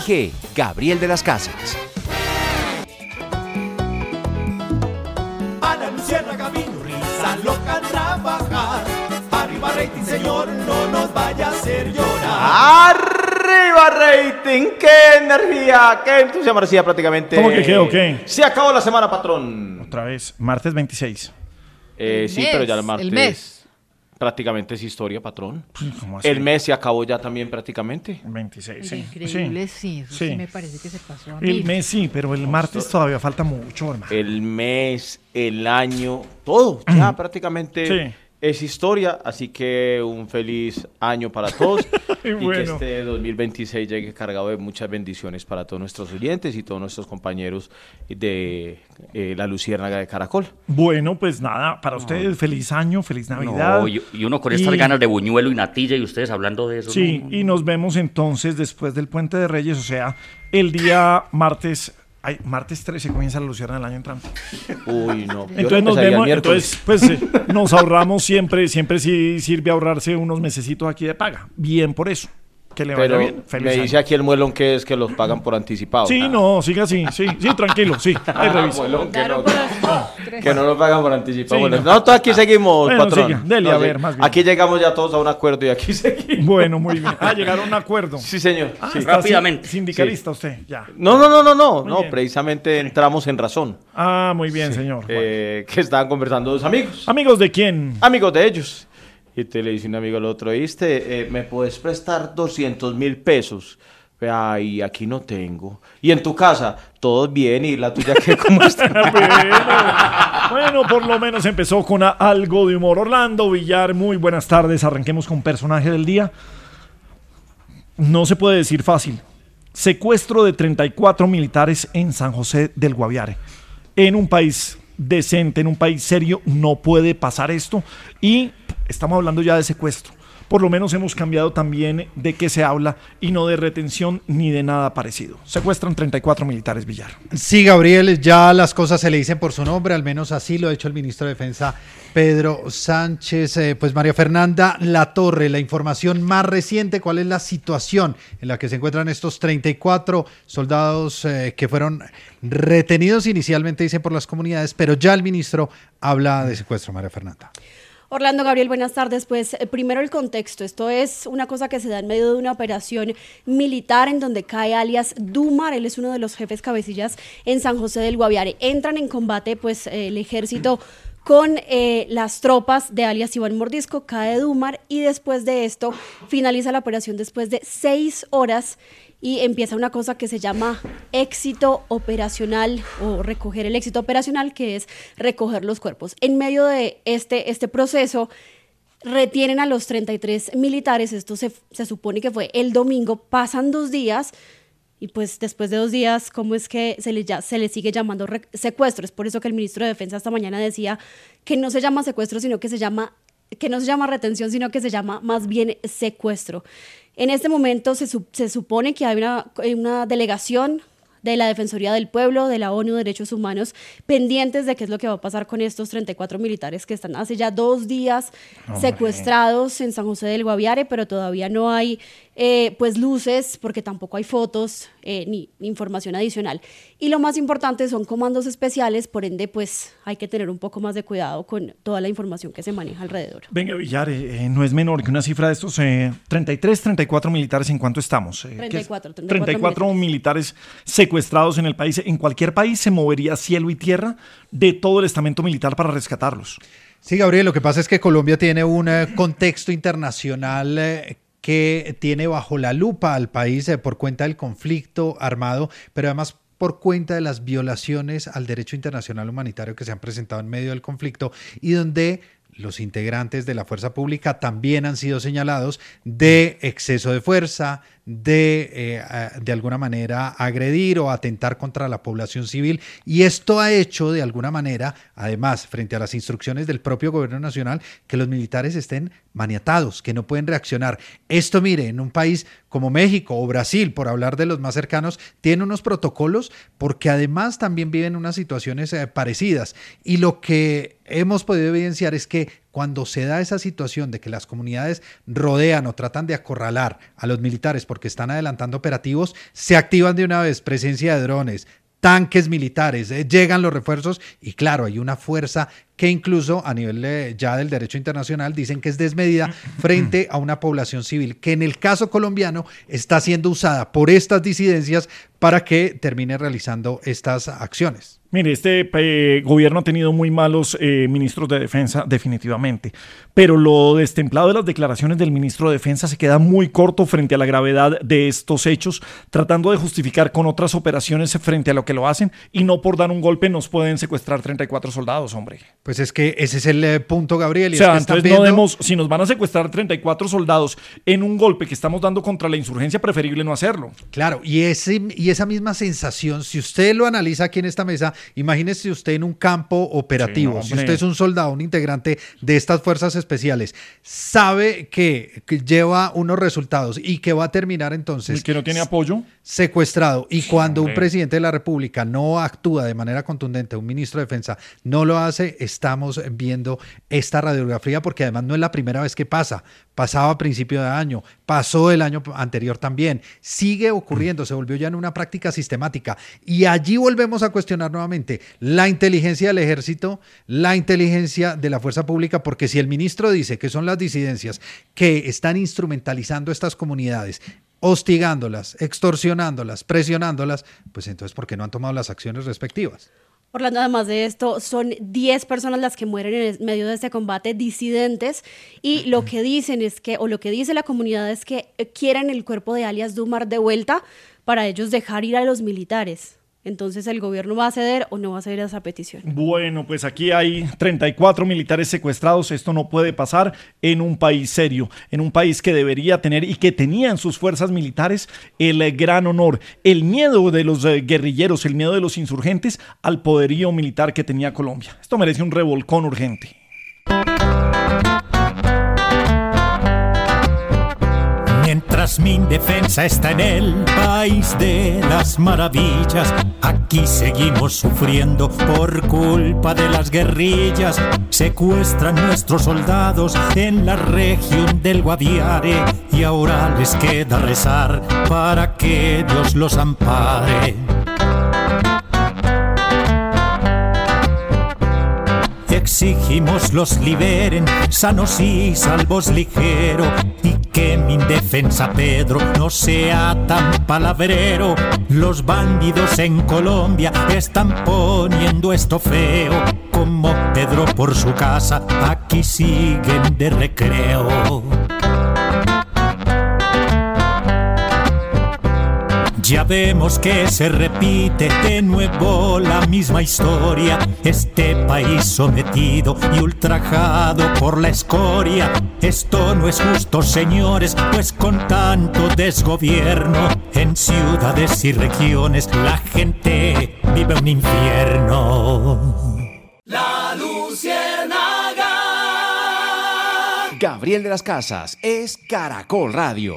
Dirige Gabriel de las Casas. Ana Luciérnaga vino, risa loca trabajar. Arriba rating, señor, no nos vaya a hacer llorar. ¡Arriba rating! ¡Qué energía! ¡Qué entusiasmo! Decía prácticamente. ¿Cómo que qué o qué? Se acabó la semana, patrón. Otra vez, martes 26. Sí, pero ya el martes. El mes. Prácticamente es historia, patrón. ¿Cómo así? El mes se acabó ya también prácticamente. 26, sí. Increíble, sí. Eso sí me parece que se pasó a mí. El mes sí, pero el martes todavía falta mucho, hermano. El mes, el año, todo. Ya prácticamente Sí. es historia. Así que un feliz año para todos. Y Y bueno. que este 2026 llegue cargado de muchas bendiciones para todos nuestros oyentes y todos nuestros compañeros de La Luciérnaga de Caracol. Bueno, pues nada, para ustedes feliz año, feliz Navidad. No, y uno con estas Y- ganas de buñuelo y natilla y ustedes hablando de eso. Sí, no. y nos vemos entonces después del Puente de Reyes, o sea, el día martes. Ay, martes 13 comienza la Luciérnaga del año entrante. Uy, no. Yo Entonces nos empezaría el vemos, miércoles. entonces pues nos ahorramos siempre sí sirve ahorrarse unos mesecitos aquí de paga. Bien por eso. Que le vaya Pero bien. Feliz me año. dice aquí el muelón que es que los pagan por anticipado. Sí, no, siga así, sí, tranquilo, sí. Ahí revisa. Muelón, que Claro, no, pero- que no nos pagan por anticipado. Sí, Bueno, no. no, todos aquí seguimos, Bueno, patrón. siga, dele, No, a sí. ver, más bien. Aquí llegamos ya todos a un acuerdo y aquí seguimos. Bueno, muy bien. Llegaron a un acuerdo. Sí, señor. sí. Está Rápidamente. Sindicalista usted, ya. No, bien. precisamente entramos en razón. Muy bien, señor. Bueno. Que estaban conversando dos amigos. Amigos de quién? Amigos de ellos. Y te le dice un amigo al otro, ¿viste? ¿Me puedes prestar 200.000 pesos? Ay, aquí no tengo. Y en tu casa, todo bien. ¿Y la tuya qué? ¿Cómo está? Bueno, por lo menos empezó con algo de humor. Orlando Villar, muy buenas tardes. Arranquemos con personaje del día. No se puede decir fácil. Secuestro de 34 militares en San José del Guaviare. En un país decente, en un país serio, no puede pasar esto. Y estamos hablando ya de secuestro. Por lo menos hemos cambiado también de qué se habla y no de retención ni de nada parecido. Secuestran 34 militares, Villar. Sí, Gabriel, ya las cosas se le dicen por su nombre, al menos así lo ha hecho el ministro de Defensa, Pedro Sánchez. Pues María Fernanda Latorre, la información más reciente, ¿cuál es la situación en la que se encuentran estos 34 soldados que fueron retenidos inicialmente, dicen, por las comunidades, pero ya el ministro habla de secuestro, María Fernanda? Orlando, Gabriel, buenas tardes. Pues primero el contexto. Esto es una cosa que se da en medio de una operación militar en donde cae alias Dumar. Él es uno de los jefes cabecillas en San José del Guaviare. Entran en combate pues el ejército con las tropas de alias Iván Mordisco, cae Dumar y después de esto finaliza la operación después de 6 horas y empieza una cosa que se llama éxito operacional o recoger el éxito operacional, que es recoger los cuerpos. En medio de este proceso retienen a los 33 militares, esto se supone que fue el domingo, pasan 2 días y pues después de 2 días, ¿cómo es que se le sigue llamando secuestro? Es por eso que el ministro de Defensa esta mañana decía que no se llama secuestro, sino que no se llama retención, sino que se llama más bien secuestro. En este momento se supone que hay una delegación de la Defensoría del Pueblo, de la ONU, Derechos Humanos, pendientes de qué es lo que va a pasar con estos 34 militares que están hace ya 2 días secuestrados en San José del Guaviare, pero todavía no hay pues luces, porque tampoco hay fotos ni información adicional. Y lo más importante son comandos especiales, por ende pues hay que tener un poco más de cuidado con toda la información que se maneja alrededor. Venga, Villar, no es menor que una cifra de estos 33, 34 militares. ¿En cuánto estamos? 34 militares secuestrados en el país. En cualquier país se movería cielo y tierra de todo el estamento militar para rescatarlos. Sí, Gabriel, lo que pasa es que Colombia tiene un contexto internacional que tiene bajo la lupa al país por cuenta del conflicto armado, pero además por cuenta de las violaciones al derecho internacional humanitario que se han presentado en medio del conflicto y donde los integrantes de la fuerza pública también han sido señalados de exceso de fuerza, de alguna manera agredir o atentar contra la población civil, y esto ha hecho de alguna manera, además, frente a las instrucciones del propio gobierno nacional, que los militares estén maniatados, que no pueden reaccionar. Esto, mire, en un país como México o Brasil, por hablar de los más cercanos, tiene unos protocolos porque además también viven unas situaciones parecidas, y lo que hemos podido evidenciar es que Cuando se da esa situación de que las comunidades rodean o tratan de acorralar a los militares porque están adelantando operativos, se activan de una vez presencia de drones, tanques militares, llegan los refuerzos y claro, hay una fuerza que incluso a nivel ya del derecho internacional dicen que es desmedida frente a una población civil, que en el caso colombiano está siendo usada por estas disidencias para que termine realizando estas acciones. Mire, este gobierno ha tenido muy malos ministros de defensa, definitivamente, pero lo destemplado de las declaraciones del ministro de defensa se queda muy corto frente a la gravedad de estos hechos, tratando de justificar con otras operaciones frente a lo que lo hacen, y no por dar un golpe nos pueden secuestrar 34 soldados, hombre. Pues es que ese es el punto, Gabriel. O sea, entonces no demos, si nos van a secuestrar 34 soldados en un golpe que estamos dando contra la insurgencia, preferible no hacerlo. Claro, y esa misma sensación, si usted lo analiza aquí en esta mesa, imagínese usted en un campo operativo, si usted es un soldado, un integrante de estas fuerzas especiales, sabe que lleva unos resultados y que va a terminar entonces... ¿Y que no tiene apoyo? Secuestrado. Y cuando un presidente de la República no actúa de manera contundente, un ministro de defensa no lo hace, estamos viendo esta radiografía, porque además no es la primera vez que pasa. Pasaba a principio de año, pasó el año anterior también, sigue ocurriendo, se volvió ya en una práctica sistemática. Y allí volvemos a cuestionar nuevamente la inteligencia del ejército, la inteligencia de la fuerza pública, porque si el ministro dice que son las disidencias que están instrumentalizando estas comunidades, hostigándolas, extorsionándolas, presionándolas, pues entonces ¿por qué no han tomado las acciones respectivas? Orlando, además de esto, son 10 personas las que mueren en medio de este combate, disidentes, y lo que dicen es que, o lo que dice la comunidad es que quieren el cuerpo de alias Dumar de vuelta para ellos dejar ir a los militares. Entonces, ¿el gobierno va a ceder o no va a ceder a esa petición? Bueno, pues aquí hay 34 militares secuestrados. Esto no puede pasar en un país serio, en un país que debería tener y que tenía en sus fuerzas militares el gran honor, el miedo de los guerrilleros, el miedo de los insurgentes al poderío militar que tenía Colombia. Esto merece un revolcón urgente. Mientras mi defensa está en el país de las maravillas, aquí seguimos sufriendo por culpa de las guerrillas. Secuestran nuestros soldados en la región del Guaviare y ahora les queda rezar para que Dios los ampare. Exigimos los liberen, sanos y salvos ligero, y que mi defensa Pedro no sea tan palabrero. Los bandidos en Colombia están poniendo esto feo, como Pedro por su casa aquí siguen de recreo. Ya vemos que se repite de nuevo la misma historia. Este país sometido y ultrajado por la escoria. Esto no es justo, señores, pues con tanto desgobierno en ciudades y regiones la gente vive un infierno. La Luciérnaga. Gabriel de las Casas es Caracol Radio.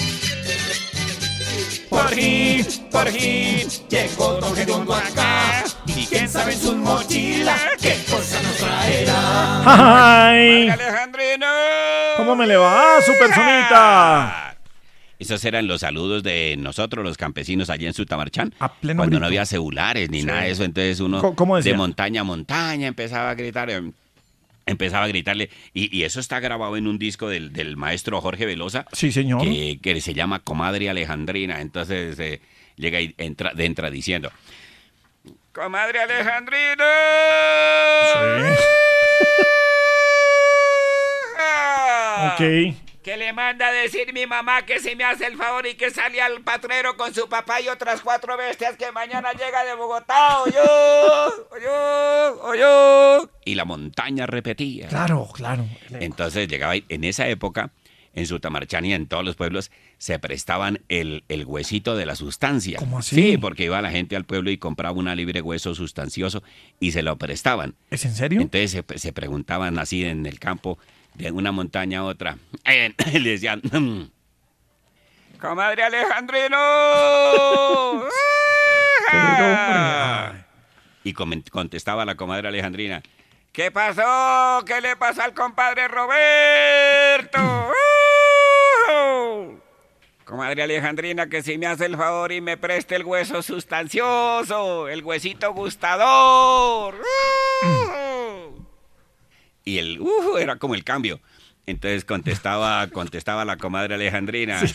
Por fin, llegó Don Redondo acá. Y quién sabe en sus mochilas qué cosa nos traerá. ¡Ay! Alejandrino. ¿Cómo me le va, su personita? Esos eran los saludos de nosotros, los campesinos, allá en Sutamarchán. A pleno cuando grito. no había celulares ni nada de eso. Entonces uno ¿Cómo decía? de montaña a montaña empezaba a gritar. Empezaba a gritarle, y eso está grabado en un disco del maestro Jorge Velosa. Sí, señor. Que se llama Comadre Alejandrina. Entonces llega y entra diciendo: Comadre Alejandrina. Sí. Ok. Que le manda a decir mi mamá que si me hace el favor y que sale al patrero con su papá y otras 4 bestias que mañana llega de Bogotá, o yo. Y la montaña repetía. Claro. Entonces llegaba en esa época, en Sutamarchán y en todos los pueblos, se prestaban el huesito de la sustancia. ¿Cómo así? Sí, porque iba la gente al pueblo y compraba una libre hueso sustancioso y se lo prestaban. ¿Es en serio? Entonces se preguntaban así en el campo, de una montaña a otra, le decían: Comadre Alejandrino. Y contestaba la comadre Alejandrina: ¿Qué pasó? ¿Qué le pasó al compadre Roberto? Comadre Alejandrina, que si me hace el favor y me preste el hueso sustancioso, el huesito gustador. Y el era como el cambio. Entonces contestaba la comadre Alejandrina.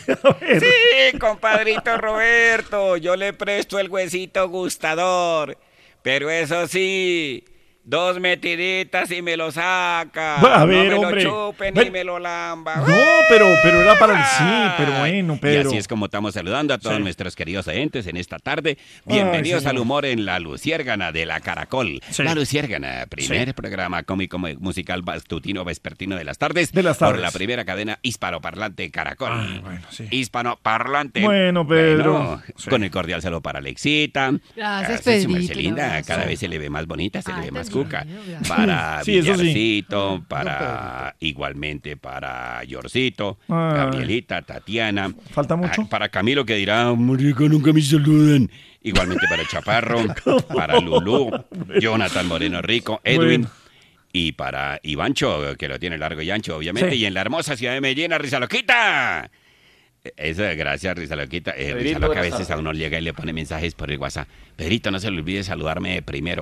Sí, compadrito Roberto, yo le presto el huesito gustador. Pero eso sí, 2 metiditas y me lo saca. A ver, no me hombre. lo chupe ni me lo lamba. No, pero era para el sí, pero bueno, Pedro. Y así es como estamos saludando a todos nuestros queridos oyentes en esta tarde. Bienvenidos al humor en La Luciérgana de la Caracol. Sí. La Luciérgana, primer programa cómico musical matutino vespertino de las tardes. Por la primera cadena hispanoparlante Caracol. Hispanoparlante. Bueno, Pedro. Con el cordial saludo para Alexita. Gracias, Pedrito. Pedrito. Linda, cada vez se le ve más bonita, se le ve más cuca. Para Villarcito, para igualmente para Yorcito, Gabrielita, Tatiana. ¿Falta mucho? Para Camilo, que dirá, marica, nunca me saludan. Igualmente para Chaparro, para Lulú, Jonathan Moreno Rico, Edwin. Bueno. Y para Ivancho, que lo tiene largo y ancho, obviamente. Y en la hermosa ciudad de Medellín, a Rizaloquita. Eso, gracias, Rizaloquita. Rizaloca a veces a uno llega y le pone mensajes por el WhatsApp. Pedrito, no se le olvide saludarme primero.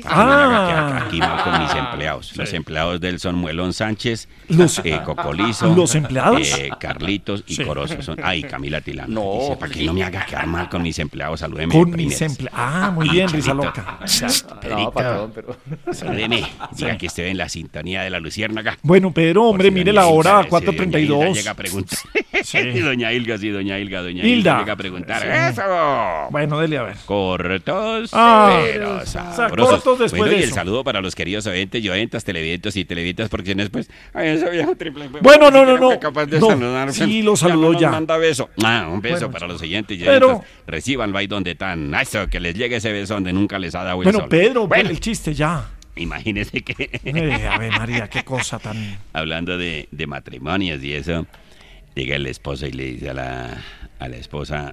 Aquí mal con mis empleados. Sí. Los empleados del son Muelón Sánchez, Cocolizo. ¿Los empleados? Carlitos y Corozo. Y Camila Tilano. No, dice, para que no me haga quedar mal con mis empleados, salúdeme con primero. Mis empleados. Muy bien, Rizaloca. Pedrito, salúdeme. Diga que esté en la sintonía de la Luciérnaga. Bueno, Pedro, hombre, mire la hora, 4:32. Llega a preguntar. Sí. Doña Hilda llega a preguntar. ¡Eso! Bueno, dele a ver. Cortos, pero sabrosos. Cortos después bueno, de y eso. el saludo para los queridos oyentes y oyentas, televidentes y televidentes, porque después, ese viejo triple. Bueno, no. Capaz de saludar. Sí, lo saludó ya. Manda beso. Un beso para los oyentes y oyentas. Recíbanlo ahí donde están. Eso, que les llegue ese beso donde nunca les ha dado el sol. Pedro, el chiste ya. Imagínese que... A ver, María, qué cosa tan... Hablando de matrimonios y eso, llega el esposo y le dice a la esposa...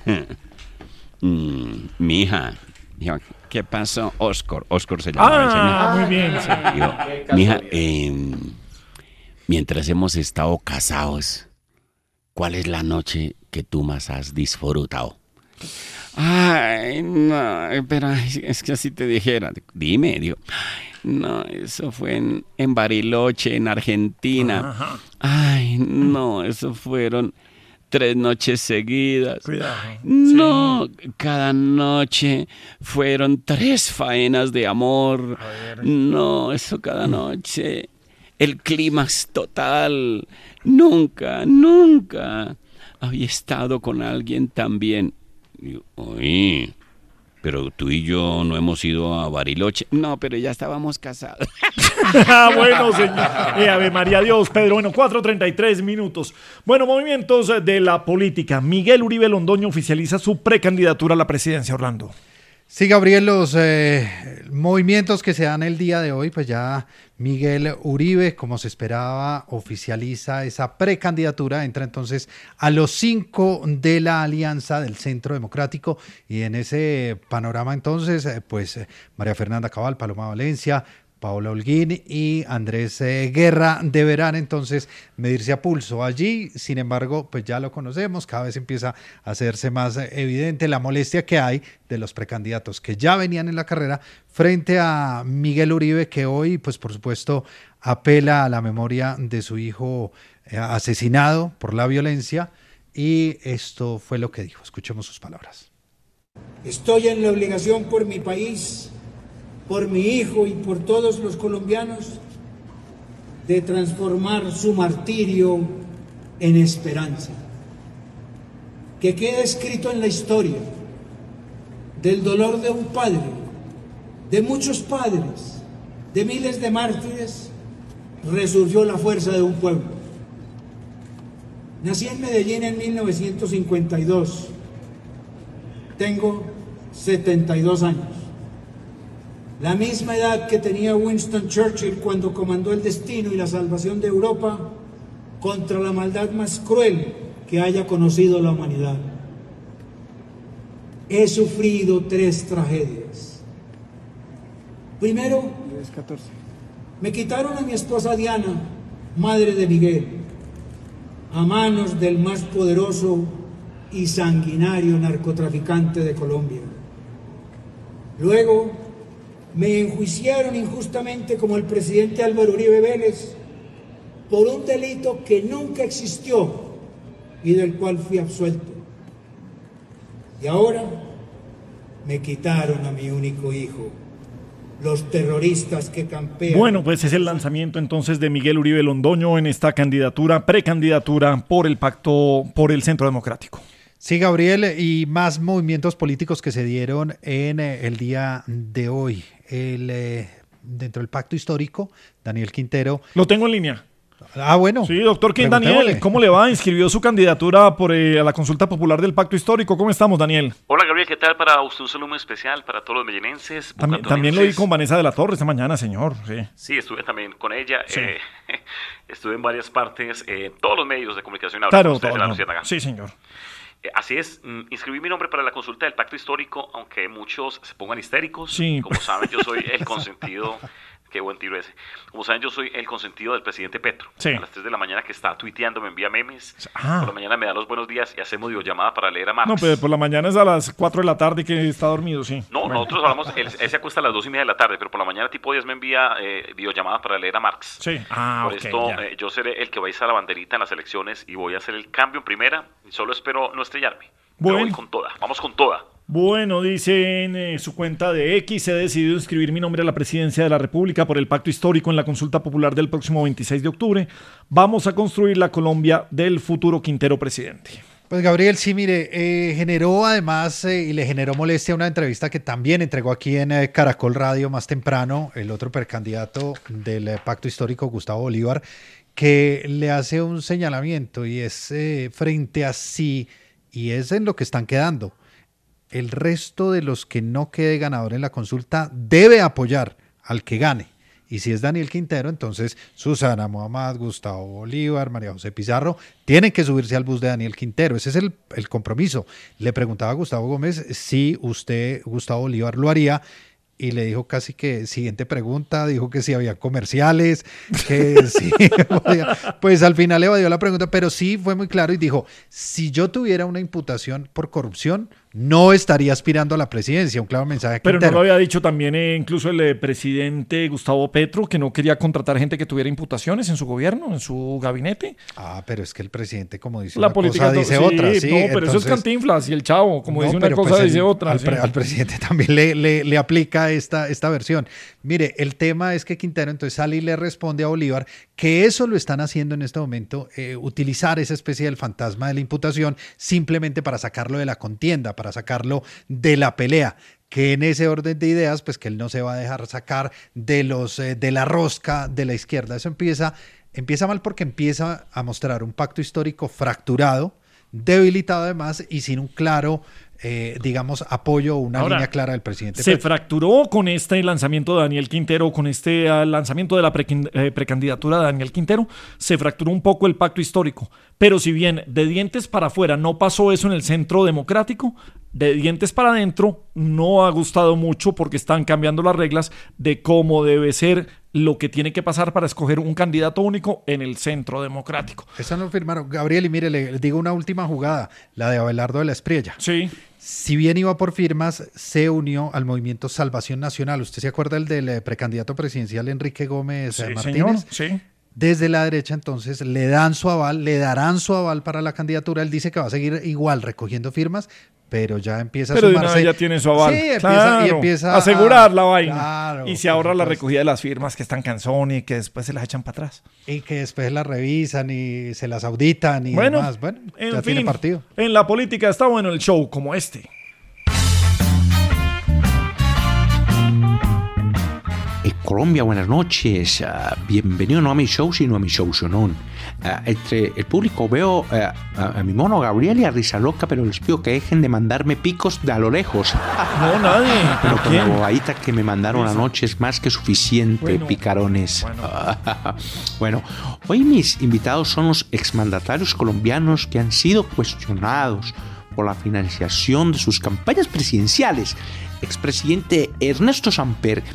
mi hija, dijo, ¿qué pasó? Oscar se llama. Muy bien. Sí. Digo, mi hija, mientras hemos estado casados, ¿cuál es la noche que tú más has disfrutado? Ay, no, pero es que así te dijera. Dime, digo. No, eso fue en Bariloche, en Argentina. Ajá. Ay, no, eso fueron 3 noches seguidas. Cuidado. No, cada noche fueron 3 faenas de amor. No, eso cada noche. El clímax total. Nunca había estado con alguien tan bien. Oye, pero tú y yo no hemos ido a Bariloche. No, pero ya estábamos casados. Bueno, señor. Ave María Dios, Pedro. Bueno, 4:33 minutos. Bueno, movimientos de la política. Miguel Uribe Londoño oficializa su precandidatura a la presidencia, Orlando. Sí, Gabriel, los movimientos que se dan el día de hoy, pues ya Miguel Uribe, como se esperaba, oficializa esa precandidatura, entra entonces a los 5 de la alianza del Centro Democrático y en ese panorama entonces, pues María Fernanda Cabal, Paloma Valencia, Paola Holguín y Andrés Guerra deberán entonces medirse a pulso. Allí, sin embargo, pues ya lo conocemos, cada vez empieza a hacerse más evidente la molestia que hay de los precandidatos que ya venían en la carrera frente a Miguel Uribe, que hoy, pues por supuesto, apela a la memoria de su hijo asesinado por la violencia, y esto fue lo que dijo. Escuchemos sus palabras. Estoy en la obligación por mi país, por mi hijo y por todos los colombianos, de transformar su martirio en esperanza. Que quede escrito en la historia del dolor de un padre, de muchos padres, de miles de mártires, resurgió la fuerza de un pueblo. Nací en Medellín en 1952. Tengo 72 años. La misma edad que tenía Winston Churchill cuando comandó el destino y la salvación de Europa contra la maldad más cruel que haya conocido la humanidad. He sufrido 3 tragedias. Primero, Me quitaron a mi esposa Diana, madre de Miguel, a manos del más poderoso y sanguinario narcotraficante de Colombia. Luego me enjuiciaron injustamente como el presidente Álvaro Uribe Vélez por un delito que nunca existió y del cual fui absuelto. Y ahora me quitaron a mi único hijo, los terroristas que campean. Bueno, pues es el lanzamiento entonces de Miguel Uribe Londoño en esta candidatura, precandidatura por el Pacto por el Centro Democrático. Sí, Gabriel, y más movimientos políticos que se dieron en el día de hoy. Dentro del pacto histórico, Daniel Quintero. Lo tengo en línea. Ah, bueno. Sí, doctor King Daniel, ¿cómo le va? Inscribió su candidatura a la consulta popular del pacto histórico. ¿Cómo estamos, Daniel? Hola, Gabriel, ¿qué tal? Para usted un saludo muy especial para todos los mellinenses. También lo vi con Vanessa de la Torre esta mañana, señor. Sí, estuve también con ella. Sí. Estuve en varias partes, todos los medios de comunicación. Claro, sí, señor. Así es, inscribí mi nombre para la consulta del pacto histórico, aunque muchos se pongan histéricos. Sí. Como saben, yo soy el consentido, qué buen tiro ese. Como saben, yo soy el consentido del presidente Petro. Sí. A las 3 de la mañana que está tuiteando, me envía memes. Por la mañana me da los buenos días y hacemos videollamada para leer a Marx. No, pero por la mañana es a las 4 de la tarde que está dormido, sí. No, bueno. Nosotros hablamos, él se acuesta a las 2:30 de la tarde, pero por la mañana tipo 10 me envía videollamada para leer a Marx. Sí. Por esto yo seré el que va a izar la banderita en las elecciones y voy a hacer el cambio en primera y solo espero no estrellarme. Bueno. Voy con toda, vamos con toda. Bueno, dice en su cuenta de X, he decidido inscribir mi nombre a la presidencia de la República por el pacto histórico en la consulta popular del próximo 26 de octubre. Vamos a construir la Colombia del futuro Quintero presidente. Pues Gabriel, sí, mire, generó además y le generó molestia una entrevista que también entregó aquí en Caracol Radio más temprano el otro precandidato del pacto histórico, Gustavo Bolívar, que le hace un señalamiento y es frente a sí, y es en lo que están quedando. El resto de los que no quede ganador en la consulta debe apoyar al que gane. Y si es Daniel Quintero, entonces Susana Muhammad, Gustavo Bolívar, María José Pizarro tienen que subirse al bus de Daniel Quintero. Ese es el compromiso. Le preguntaba a Gustavo Gómez si usted, Gustavo Bolívar, lo haría. Y le dijo casi que, siguiente pregunta, dijo que si había comerciales, que sí, pues al final evadió la pregunta, pero sí fue muy claro y dijo, si yo tuviera una imputación por corrupción, no estaría aspirando a la presidencia, un claro mensaje a Quintero. Pero no lo había dicho también incluso el presidente Gustavo Petro, que no quería contratar gente que tuviera imputaciones en su gobierno, en su gabinete. Ah, pero es que el presidente, como dice la una política cosa, dice otra. Sí, no, pero entonces, eso es Cantinflas y el Chavo, como dice una cosa, pues dice otra. Al presidente también le aplica esta versión. Mire, el tema es que Quintero entonces sale y le responde a Bolívar que eso lo están haciendo en este momento, utilizar esa especie del fantasma de la imputación simplemente para sacarlo de la contienda, para sacarlo de la pelea, que en ese orden de ideas, pues que él no se va a dejar sacar de la rosca de la izquierda. Eso empieza mal porque empieza a mostrar un pacto histórico fracturado, debilitado además y sin un claro apoyo o una línea clara del presidente. Se fracturó con este lanzamiento de Daniel Quintero, con este lanzamiento de la precandidatura de Daniel Quintero, se fracturó un poco el pacto histórico. Pero si bien de dientes para afuera no pasó eso en el Centro Democrático, de dientes para adentro no ha gustado mucho porque están cambiando las reglas de cómo debe ser lo que tiene que pasar para escoger un candidato único en el Centro Democrático. Eso no lo firmaron. Gabriel, y mire, le digo una última jugada, la de Abelardo de la Espriella. Sí. Si bien iba por firmas, se unió al movimiento Salvación Nacional. ¿Usted se acuerda el del precandidato presidencial Enrique Gómez Martínez? Señor, sí. Desde la derecha, entonces, le darán su aval para la candidatura. Él dice que va a seguir igual recogiendo firmas, pero ya empieza a sumarse. Pero ya tiene su aval. Sí, empieza a asegurar la vaina. Claro, y se ahorra la recogida de las firmas que están canzón y que después se las echan para atrás. Y que después las revisan y se las auditan y demás. Bueno, en ya fin, tiene partido. En la política está bueno el show como este. Colombia, buenas noches. Bienvenido no a mi show, sino a mi show sonón. Entre el público veo a mi mono Gabriel y a Risa Loca, pero les pido que dejen de mandarme picos de a lo lejos. No, nadie. Pero con la bobadita que me mandaron anoche es más que suficiente, picarones. Bueno, hoy mis invitados son los exmandatarios colombianos que han sido cuestionados por la financiación de sus campañas presidenciales. Expresidente Ernesto Samper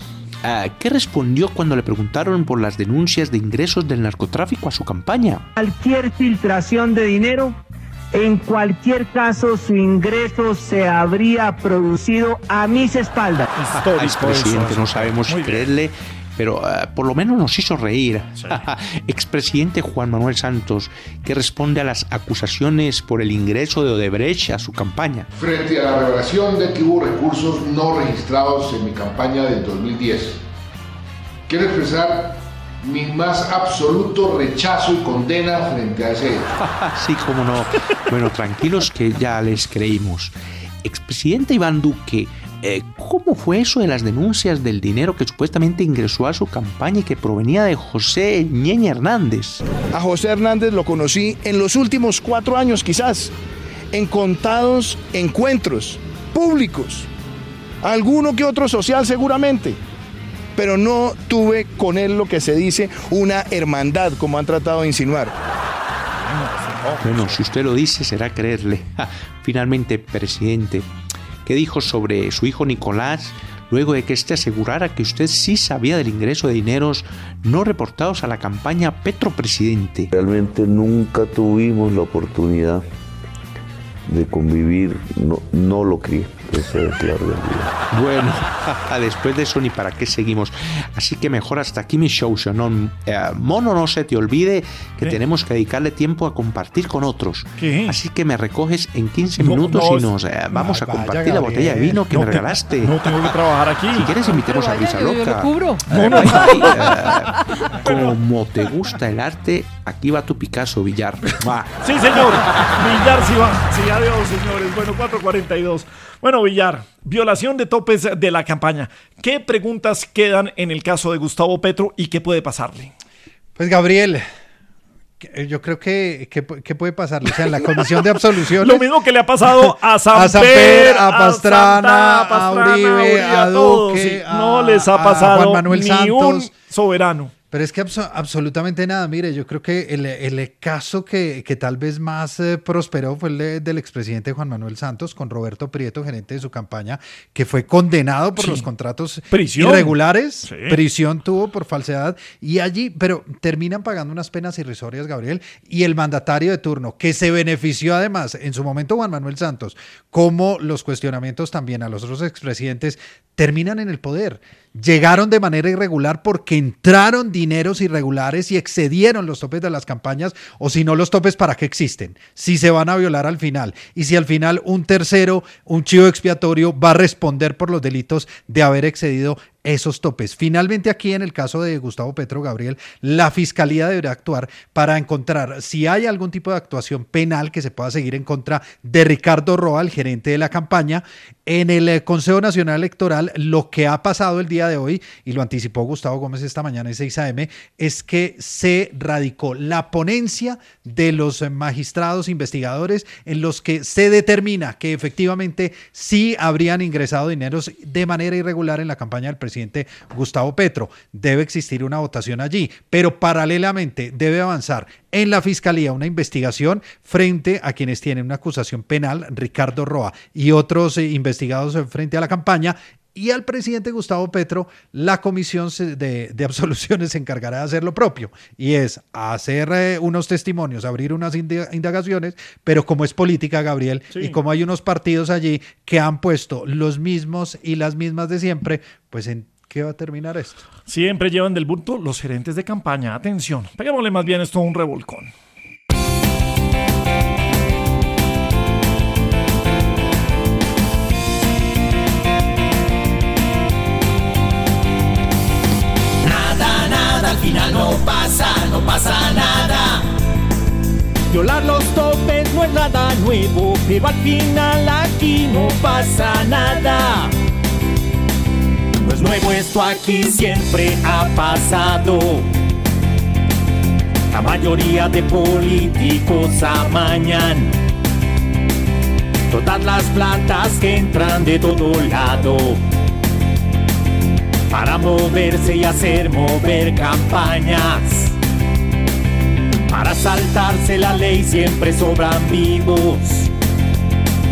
¿qué respondió cuando le preguntaron por las denuncias de ingresos del narcotráfico a su campaña? Cualquier filtración de dinero, en cualquier caso su ingreso se habría producido a mis espaldas. Expresidente, no sabemos si creerle, pero por lo menos nos hizo reír. Sí. Expresidente Juan Manuel Santos, que responde a las acusaciones por el ingreso de Odebrecht a su campaña. Frente a la revelación de que hubo recursos no registrados en mi campaña del 2010, quiero expresar mi más absoluto rechazo y condena frente a ese hecho. Sí, cómo no. Bueno, tranquilos que ya les creímos. Expresidente Iván Duque, ¿cómo fue eso de las denuncias del dinero que supuestamente ingresó a su campaña y que provenía de José Ñeñe Hernández? A José Hernández lo conocí en los últimos 4 años quizás, en contados encuentros públicos, alguno que otro social seguramente, pero no tuve con él lo que se dice una hermandad, como han tratado de insinuar. Bueno, si usted lo dice, será creerle. Finalmente, presidente, ¿qué dijo sobre su hijo Nicolás luego de que éste asegurara que usted sí sabía del ingreso de dineros no reportados a la campaña Petro Presidente? Realmente nunca tuvimos la oportunidad de convivir, no lo crié. Bueno, después de eso ni para qué seguimos. Así que mejor hasta aquí mi show, ¿no? Mono, no se te olvide que tenemos que dedicarle tiempo a compartir con otros. ¿Qué? Así que me recoges en 15 minutos y nos vamos a compartir la botella de vino que me regalaste. No tengo que trabajar aquí. Si quieres invitemos a Risa Loca. Yo lo cubro. Como te gusta el arte, aquí va tu Picasso, Villar. Sí, señor. Villar sí va. Sí, adiós, señores. Bueno, 4:42. Bueno, Villar, violación de topes de la campaña. ¿Qué preguntas quedan en el caso de Gustavo Petro y qué puede pasarle? Pues, Gabriel, yo creo que puede pasarle. O sea, en la comisión de absoluciones. Lo mismo que le ha pasado a Samper, a Pastrana, a Uribe, a Duque, sí, no les ha pasado a Juan Manuel ni Santos. Un soberano. Pero es que absolutamente nada. Mire, yo creo que el caso que tal vez más prosperó fue el del expresidente Juan Manuel Santos con Roberto Prieto, gerente de su campaña, que fue condenado por los contratos irregulares. Sí. Prisión tuvo por falsedad y allí, pero terminan pagando unas penas irrisorias, Gabriel, y el mandatario de turno, que se benefició además en su momento Juan Manuel Santos, como los cuestionamientos también a los otros expresidentes, terminan en el poder. Llegaron de manera irregular porque entraron dineros irregulares y excedieron los topes de las campañas, o si no, los topes, ¿para qué existen? Si se van a violar al final, y si al final un tercero, un chivo expiatorio, va a responder por los delitos de haber excedido esos topes. Finalmente, aquí en el caso de Gustavo Petro, Gabriel, la Fiscalía deberá actuar para encontrar si hay algún tipo de actuación penal que se pueda seguir en contra de Ricardo Roa, el gerente de la campaña. En el Consejo Nacional Electoral, lo que ha pasado el día de hoy, y lo anticipó Gustavo Gómez esta mañana en 6 AM, es que se radicó la ponencia de los magistrados investigadores en los que se determina que efectivamente sí habrían ingresado dineros de manera irregular en la campaña del presidente Gustavo Petro. Debe existir una votación allí, pero paralelamente debe avanzar en la Fiscalía una investigación frente a quienes tienen una acusación penal, Ricardo Roa y otros investigados frente a la campaña. Y al presidente Gustavo Petro, la comisión de absoluciones se encargará de hacer lo propio, y es hacer unos testimonios, abrir unas indagaciones, pero como es política, Gabriel, sí, y como hay unos partidos allí que han puesto los mismos y las mismas de siempre, pues ¿en qué va a terminar esto? Siempre llevan del bulto los gerentes de campaña. Atención, peguémosle más bien esto a un revolcón. Al final no pasa nada. Violar los topes no es nada nuevo, pero al final aquí no pasa nada. No es nuevo esto, aquí siempre ha pasado. La mayoría de políticos amañan todas las plantas que entran de todo lado para moverse y hacer mover campañas. Para saltarse la ley siempre sobran vivos.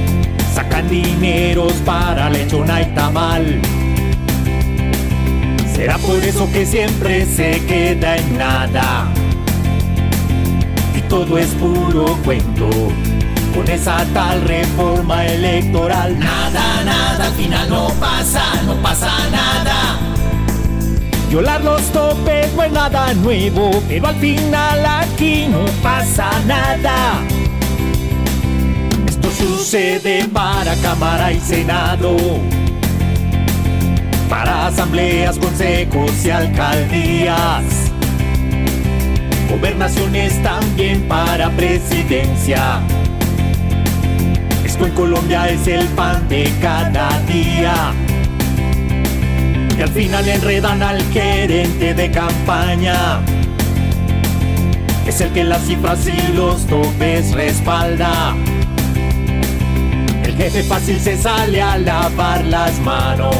Sacan dineros para lechona y tamal. Será por eso que siempre se queda en nada. Y todo es puro cuento con esa tal reforma electoral. Nada, nada, al final no pasa nada. Violar los topes no es nada nuevo, pero al final aquí no pasa nada. Esto sucede para Cámara y Senado, para asambleas, consejos y alcaldías, gobernaciones también para presidencia. Esto en Colombia es el pan de cada día. Y al final enredan al gerente de campaña, es el que las cifras y los topes respalda. El jefe fácil se sale a lavar las manos,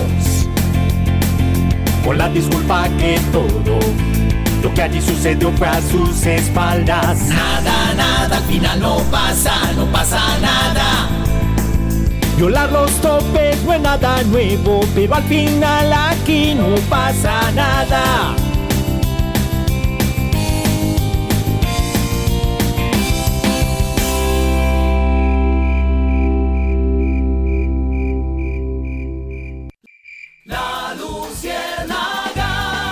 con la disculpa que todo lo que allí sucedió fue a sus espaldas. Nada, nada, al final no pasa nada. Violar los topes no es nada nuevo, pero al final aquí no pasa nada. La Luciérnaga.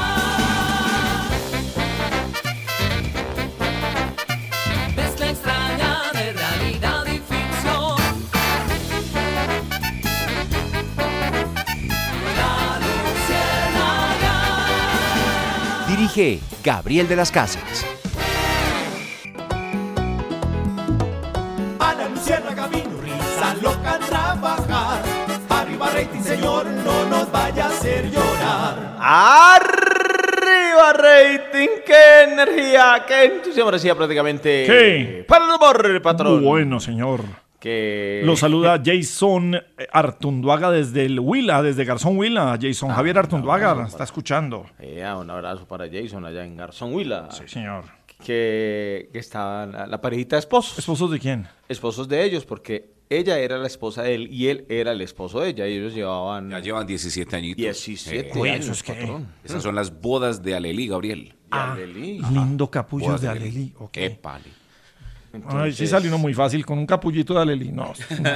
Mezcla extraña de realidad y ficción. La Luciérnaga. Dirige Gabriel de las Casas. A la Luciérnaga vino risa loca a trabajar. Arriba rating, señor, no nos vaya a hacer llorar. ¡Arriba rating! ¡Qué energía! ¡Qué entusiasmo! Decía prácticamente... ¿Qué? ¡Para el amor, patrón! Bueno, señor. Que... Lo saluda Jason Artunduaga desde el Huila, desde Garzón Huila. Jason Javier Artunduaga está escuchando. Un abrazo para Jason allá en Garzón Huila. Sí, señor. Que estaban la parejita de esposos. ¿Esposos de quién? Esposos de ellos, porque ella era la esposa de él y él era el esposo de ella. Y ellos llevaban... Ya llevan 17 añitos. 17 años, ¿eso es qué? patrón. Esas son las bodas de Alelí, Gabriel. Lindo capullo de Alelí. Okay. Épale. Ay, sí salió uno muy fácil con un capullito de Alelí. No,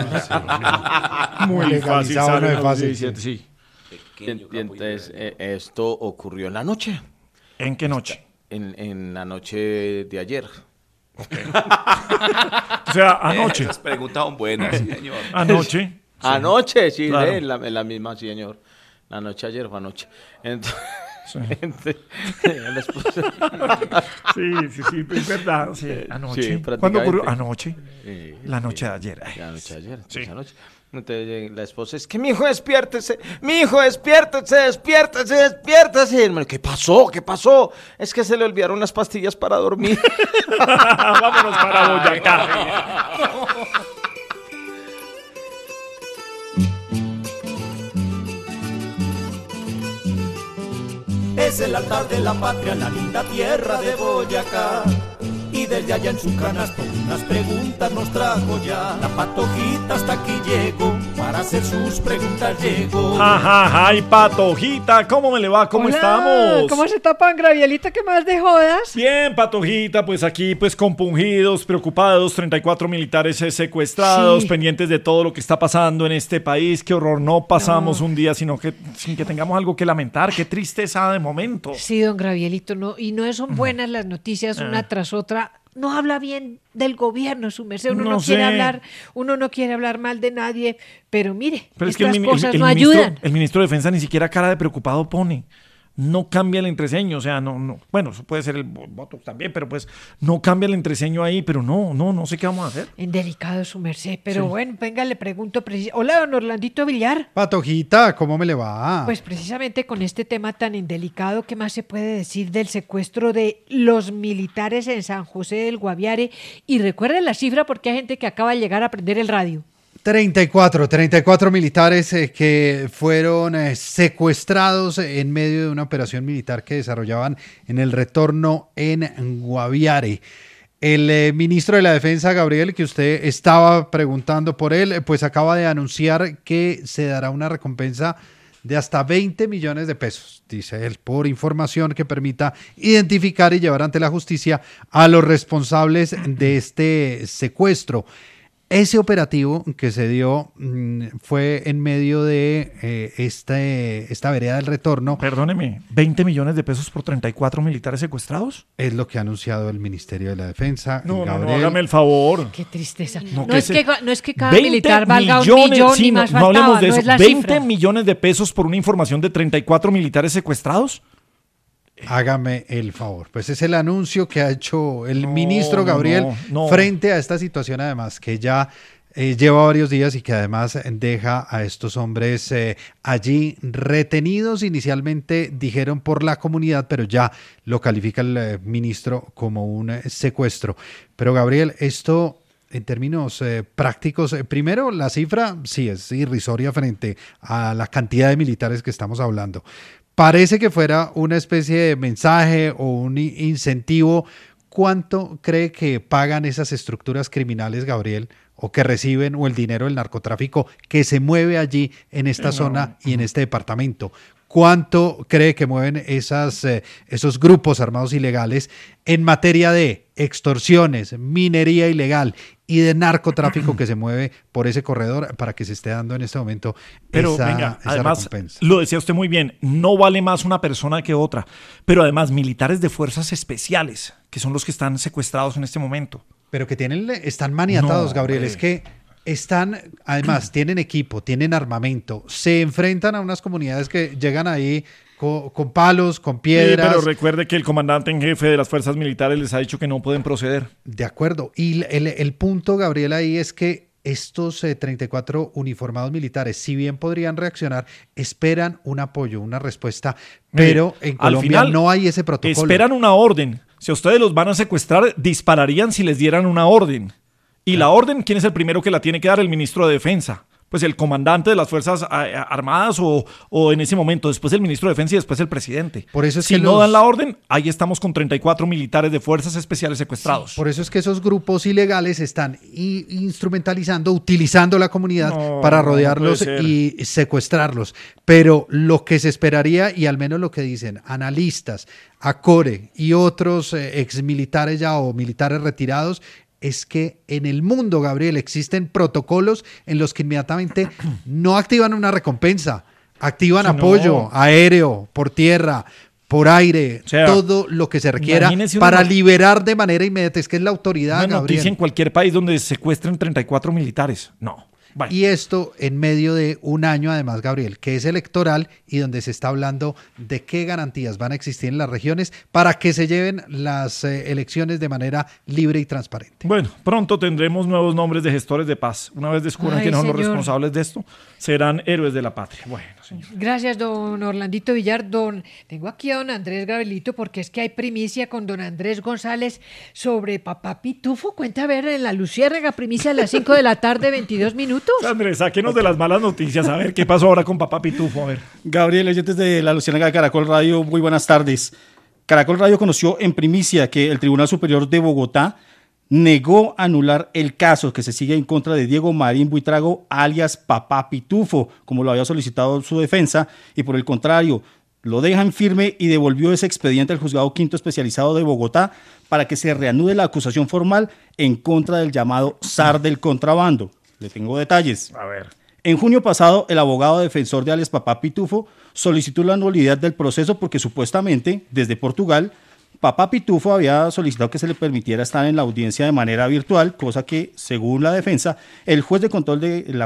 muy fácil Legalizado, salió no es fácil, 17, sí. Y entonces esto ocurrió en la noche. ¿En qué noche? En la noche de ayer. O sea, anoche. Esas preguntas son buenas, señor. Anoche. Sí. Anoche, sí, Claro. la misma, sí, señor. La noche ayer fue anoche. Entonces, Sí. el esposo- Sí, es verdad. Sí, anoche. Sí, ¿Cuándo ocurrió? prácticamente. Anoche. Sí, La noche de ayer. Ay, La noche de ayer. Sí. Esa noche. Entonces la esposa es que mi hijo despiértese, despiértese. Y el hermano, ¿qué pasó? Es que se le olvidaron las pastillas para dormir. Vámonos para Boyacá. Es el altar de la patria, la linda tierra de Boyacá. Y desde allá en su canasto unas preguntas nos trajo ya. La Patojita hasta aquí llegó, para hacer sus preguntas llegó. Ay, Patojita, ¿cómo me le va? ¿Cómo Hola, estamos? ¿Cómo se tapan, Gravielita? ¿Qué más de jodas? Bien, Patojita, pues aquí pues compungidos, preocupados, 34 militares secuestrados, Sí. pendientes de todo lo que está pasando en este país. Qué horror, no pasamos un día sin que tengamos algo que lamentar. Qué tristeza de momento. Sí, don Gravielito, no, y no son buenas las noticias una tras otra. No habla bien del gobierno, su merced. Uno No no quiere sé. hablar, uno no quiere hablar mal de nadie, pero mire, Pero es que estas cosas no ministro, ayudan. el ministro de Defensa ni siquiera cara de preocupado pone. No cambia el entreceño, o sea, no. Bueno, eso puede ser el voto también, pero pues no cambia el entreceño ahí, pero no sé qué vamos a hacer. En delicado su merced, pero Sí. bueno, venga, le pregunto. Hola, don Orlandito Villar. Patojita, ¿cómo me le va? Pues precisamente con este tema tan indelicado, ¿qué más se puede decir del secuestro de los militares en San José del Guaviare? Y recuerden la cifra porque hay gente que acaba de llegar a prender el radio. 34 militares que fueron secuestrados en medio de una operación militar que desarrollaban en el retorno en Guaviare. El ministro de la Defensa, Gabriel, que usted estaba preguntando por él, pues acaba de anunciar que se dará una recompensa de hasta 20 millones de pesos, dice él, por información que permita identificar y llevar ante la justicia a los responsables de este secuestro. Ese operativo que se dio fue en medio de esta vereda del retorno. Perdóneme, ¿20 millones de pesos por 34 militares secuestrados? Es lo que ha anunciado el Ministerio de la Defensa. No, Gabriel. no, hágame el favor. Qué tristeza. No, No es que cada 20 militar valga un millones, millón sí, y más no faltaba, hablemos de no eso. es la 20 cifra. millones de pesos por una información de 34 militares secuestrados. Hágame el favor. Pues es el anuncio que ha hecho el ministro Gabriel no. frente a esta situación, además, que ya lleva varios días y que además deja a estos hombres allí retenidos. Inicialmente dijeron por la comunidad, pero ya lo califica el ministro como un secuestro. Pero Gabriel, esto en términos prácticos, primero la cifra sí es irrisoria frente a la cantidad de militares que estamos hablando. Parece que fuera una especie de mensaje o un incentivo. ¿Cuánto cree que pagan esas estructuras criminales, Gabriel, o que reciben, o el dinero del narcotráfico que se mueve allí en esta zona y en este departamento? ¿Cuánto cree que mueven esos grupos armados ilegales en materia de extorsiones, minería ilegal y de narcotráfico que se mueve por ese corredor para que se esté dando en este momento esa además, recompensa? lo decía usted muy bien, no vale más una persona que otra, pero además militares de fuerzas especiales, que son los que están secuestrados en este momento. Pero que están maniatados, No, Gabriel, hombre. es que además tienen equipo, tienen armamento, se enfrentan a unas comunidades que llegan ahí con palos, con piedras. Sí, pero recuerde que el comandante en jefe de las fuerzas militares les ha dicho que no pueden proceder. De acuerdo. Y el punto, Gabriel, ahí es que estos 34 uniformados militares, si bien podrían reaccionar, esperan un apoyo, una respuesta, pero en Al Colombia final, no hay ese protocolo. Esperan una orden. Si a ustedes los van a secuestrar, dispararían si les dieran una orden. Y la orden, ¿quién es el primero que la tiene que dar? El ministro de Defensa. Pues el comandante de las Fuerzas Armadas o en ese momento, después el ministro de Defensa y después el presidente. Por eso es si que no dan la orden, ahí estamos con 34 militares de Fuerzas Especiales secuestrados. Por eso es que esos grupos ilegales están instrumentalizando, utilizando la comunidad para rodearlos no puede ser. y secuestrarlos. Pero lo que se esperaría, y al menos lo que dicen analistas, ACORE y otros exmilitares ya o militares retirados, es que en el mundo, Gabriel, existen protocolos en los que inmediatamente no activan una recompensa, activan apoyo aéreo, por tierra, por aire, O sea, todo lo que se requiera imagínese una para not- liberar de manera inmediata. Es que es la autoridad, Una noticia Gabriel. en cualquier país donde secuestren 34 militares. No. Bueno. Y esto en medio de un año, además, Gabriel, que es electoral y donde se está hablando de qué garantías van a existir en las regiones para que se lleven las elecciones de manera libre y transparente. Bueno, pronto tendremos nuevos nombres de gestores de paz. Una vez descubran Ay, quiénes son los señor. responsables de esto, serán héroes de la patria. Bueno, señor. Gracias, don Orlandito Villar. Tengo aquí a don Andrés Gabrielito porque es que hay primicia con don Andrés González sobre Papá Pitufo. Cuenta a ver en la Luciérnaga, primicia a las 5 de la tarde, 22 minutos. Andrés, sáquenos de las malas noticias. A ver, ¿qué pasó ahora con Papá Pitufo? A ver. Gabriel, oyentes de la Luciérnaga de Caracol Radio, muy buenas tardes. Caracol Radio conoció en primicia que el Tribunal Superior de Bogotá negó anular el caso que se sigue en contra de Diego Marín Buitrago, alias Papá Pitufo, como lo había solicitado su defensa, y por el contrario, lo dejan firme y devolvió ese expediente al Juzgado Quinto Especializado de Bogotá para que se reanude la acusación formal en contra del llamado zar del contrabando. Le tengo detalles. A ver. En junio pasado, el abogado defensor de alias Papá Pitufo solicitó la nulidad del proceso porque supuestamente, desde Portugal, Papá Pitufo había solicitado que se le permitiera estar en la audiencia de manera virtual, cosa que, según la defensa, la juez de control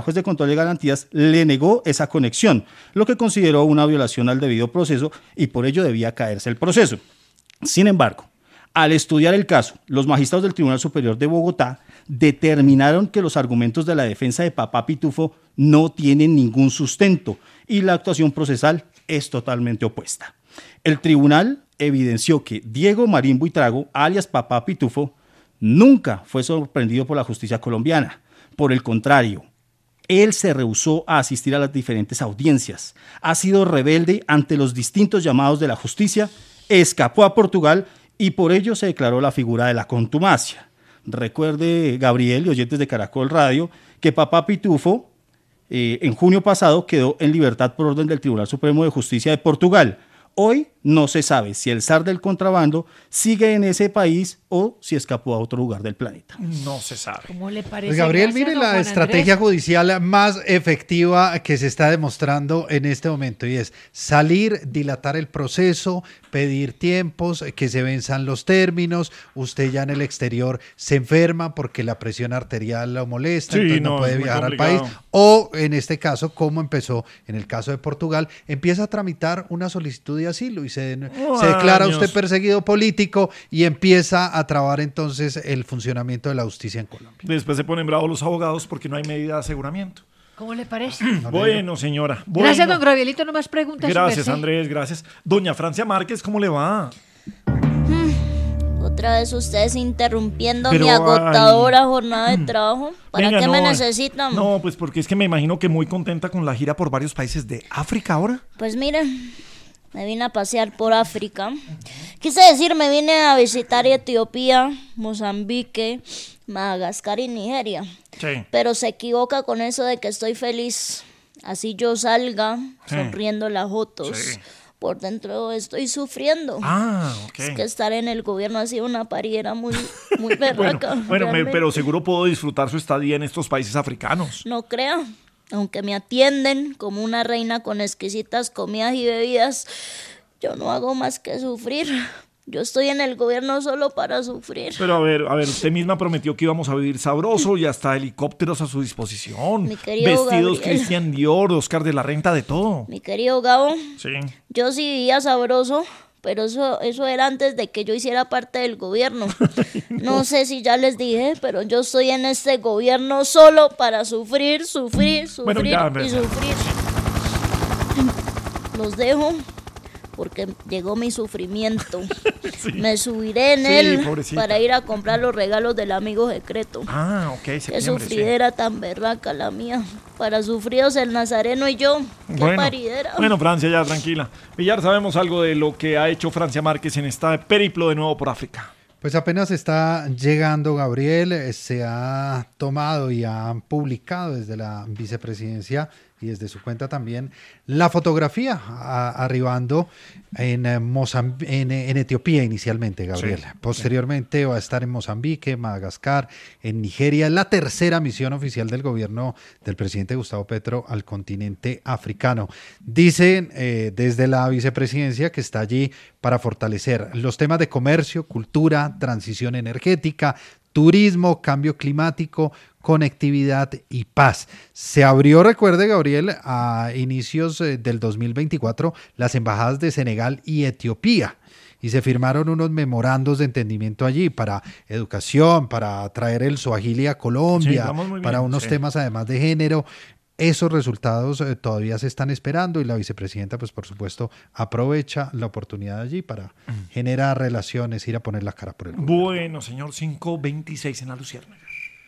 de garantías le negó esa conexión, lo que consideró una violación al debido proceso y por ello debía caerse el proceso. Sin embargo, al estudiar el caso, los magistrados del Tribunal Superior de Bogotá determinaron que los argumentos de la defensa de Papá Pitufo no tienen ningún sustento y la actuación procesal es totalmente opuesta. El tribunal evidenció que Diego Marín Buitrago, alias Papá Pitufo, nunca fue sorprendido por la justicia colombiana. Por el contrario, él se rehusó a asistir a las diferentes audiencias, ha sido rebelde ante los distintos llamados de la justicia, escapó a Portugal y por ello se declaró la figura de la contumacia. Recuerde, Gabriel y oyentes de Caracol Radio, que Papá Pitufo en junio pasado quedó en libertad por orden del Tribunal Supremo de Justicia de Portugal. Hoy no se sabe si el zar del contrabando sigue en ese país o si escapó a otro lugar del planeta. No se sabe. ¿Cómo le parece? Pues Gabriel, Gracias, mire don la Juan estrategia Andrés. judicial más efectiva que se está demostrando en este momento y es salir, dilatar el proceso, pedir tiempos, que se venzan los términos, usted ya en el exterior se enferma porque la presión arterial lo molesta, Sí, entonces no no, puede es muy viajar al complicado. país, o en este caso, como empezó en el caso de Portugal, empieza a tramitar una solicitud de asilo y se declara años. usted perseguido político y empieza a trabar entonces el funcionamiento de la justicia en Colombia. Después se ponen bravos los abogados porque no hay medida de aseguramiento. ¿Cómo le parece? Bueno, señora. Gracias, bueno. don Gravielito. No más preguntas. su Gracias, merced. Andrés, gracias. Doña Francia Márquez, ¿cómo le va? Otra vez ustedes interrumpiendo Pero, mi agotadora jornada de trabajo. ¿Para Venga, qué me no, necesitan? No, pues porque es que me imagino que muy contenta con la gira por varios países de África ahora. Pues miren, me vine a pasear por África. Quise decir, me vine a visitar Etiopía, Mozambique, Madagascar y Nigeria. Sí. Pero se equivoca con eso de que estoy feliz. Así yo salga sonriendo las fotos. Sí. Por dentro estoy sufriendo. Ah, ok. Es que estar en el gobierno ha sido una pariera muy berraca. Bueno, realmente. pero seguro puedo disfrutar su estadía en estos países africanos. No crea, aunque me atienden como una reina con exquisitas comidas y bebidas, yo no hago más que sufrir. Yo estoy en el gobierno solo para sufrir. Pero a ver, usted misma prometió que íbamos a vivir sabroso y hasta helicópteros a su disposición. Mi querido Vestidos Gabriel. Christian Dior, Oscar de la Renta, de todo. Mi querido Gabo, Sí. yo sí vivía sabroso, pero eso era antes de que yo hiciera parte del gobierno. No sé si ya les dije, pero yo estoy en este gobierno solo para sufrir, sufrir, sufrir Bueno, ya, y sufrir. Los dejo porque llegó mi sufrimiento. Me subiré en Sí, él pobrecita. para ir a comprar los regalos del amigo secreto. Ah, ok, Qué septiembre, sí. sufridera tan berraca la mía. Para sufridos el Nazareno y yo. Qué paridera. Bueno, Francia, ya tranquila. Villar, sabemos algo de lo que ha hecho Francia Márquez en este periplo de nuevo por África. Pues apenas está llegando Gabriel, se ha tomado y ha publicado desde la vicepresidencia y desde su cuenta también la fotografía arribando en Etiopía inicialmente, Gabriel. Sí, Posteriormente va a estar en Mozambique, Madagascar, en Nigeria, la tercera misión oficial del gobierno del presidente Gustavo Petro al continente africano. Dicen desde la vicepresidencia que está allí para fortalecer los temas de comercio, cultura, transición energética, turismo, cambio climático, conectividad y paz. Se abrió, recuerde Gabriel, a inicios del 2024 las embajadas de Senegal y Etiopía y se firmaron unos memorandos de entendimiento allí para educación, para traer el Swahili a Colombia, Sí, vamos muy bien, para unos sí. temas además de género. Esos resultados todavía se están esperando y la vicepresidenta, pues por supuesto, aprovecha la oportunidad allí para generar relaciones, ir a poner la cara por el gobierno. Bueno, señor, 5:26 en la Luciérnaga.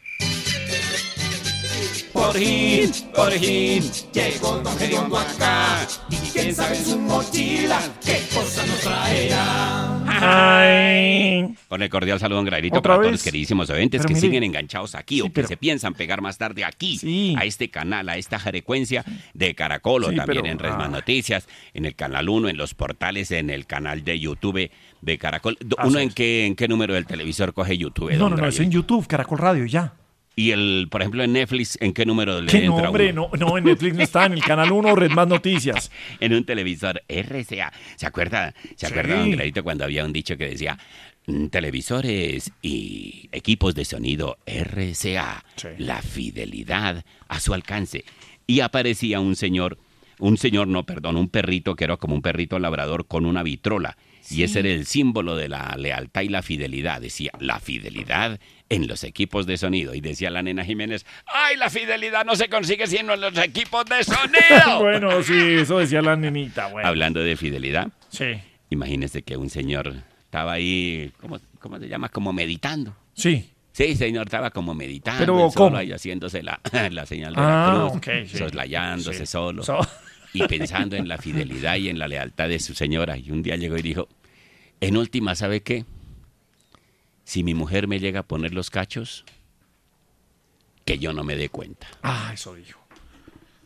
Por fin, llegó Don Gediondo acá. Y quién sabe en su mochila qué cosa nos traerá. Con el cordial saludo, don Grailito, ¿Otra para todos vez? los queridísimos oyentes Pero que mire. siguen enganchados aquí o que pero- se piensan pegar más tarde aquí, a este canal, a esta frecuencia de Caracol, o Sí, también pero- en Red Más Noticias, en el Canal 1, en los portales, en el canal de YouTube de Caracol. ¿Uno en qué número del televisor coge YouTube? No, don no, es Grailito? en YouTube, Caracol Radio, ya. Y por ejemplo, en Netflix, ¿en qué número le Que no, entra hombre, uno? no, en Netflix no está, en el Canal 1, Red Más Noticias. En un televisor RCA. ¿Se acuerda, Sí. don Grailito, cuando había un dicho que decía televisores y equipos de sonido RCA, la fidelidad a su alcance? Y aparecía un perrito que era como un perrito labrador con una vitrola. Y ese era el símbolo de la lealtad y la fidelidad. Decía, la fidelidad en los equipos de sonido. Y decía la nena Jiménez, ¡ay, la fidelidad no se consigue sino en los equipos de sonido! Bueno, sí, eso decía la nenita, bueno. Hablando de fidelidad, Sí. imagínese que un señor estaba ahí, ¿cómo se llama? Como meditando. Sí. Sí, señor, estaba como meditando. Pero, él solo ¿cómo? ahí haciéndose la señal de la cruz, ok, sí. soslayándose Sí. solo. Y pensando en la fidelidad y en la lealtad de su señora. Y un día llegó y dijo, en última, ¿sabe qué? Si mi mujer me llega a poner los cachos, que yo no me dé cuenta. Ah, eso dijo.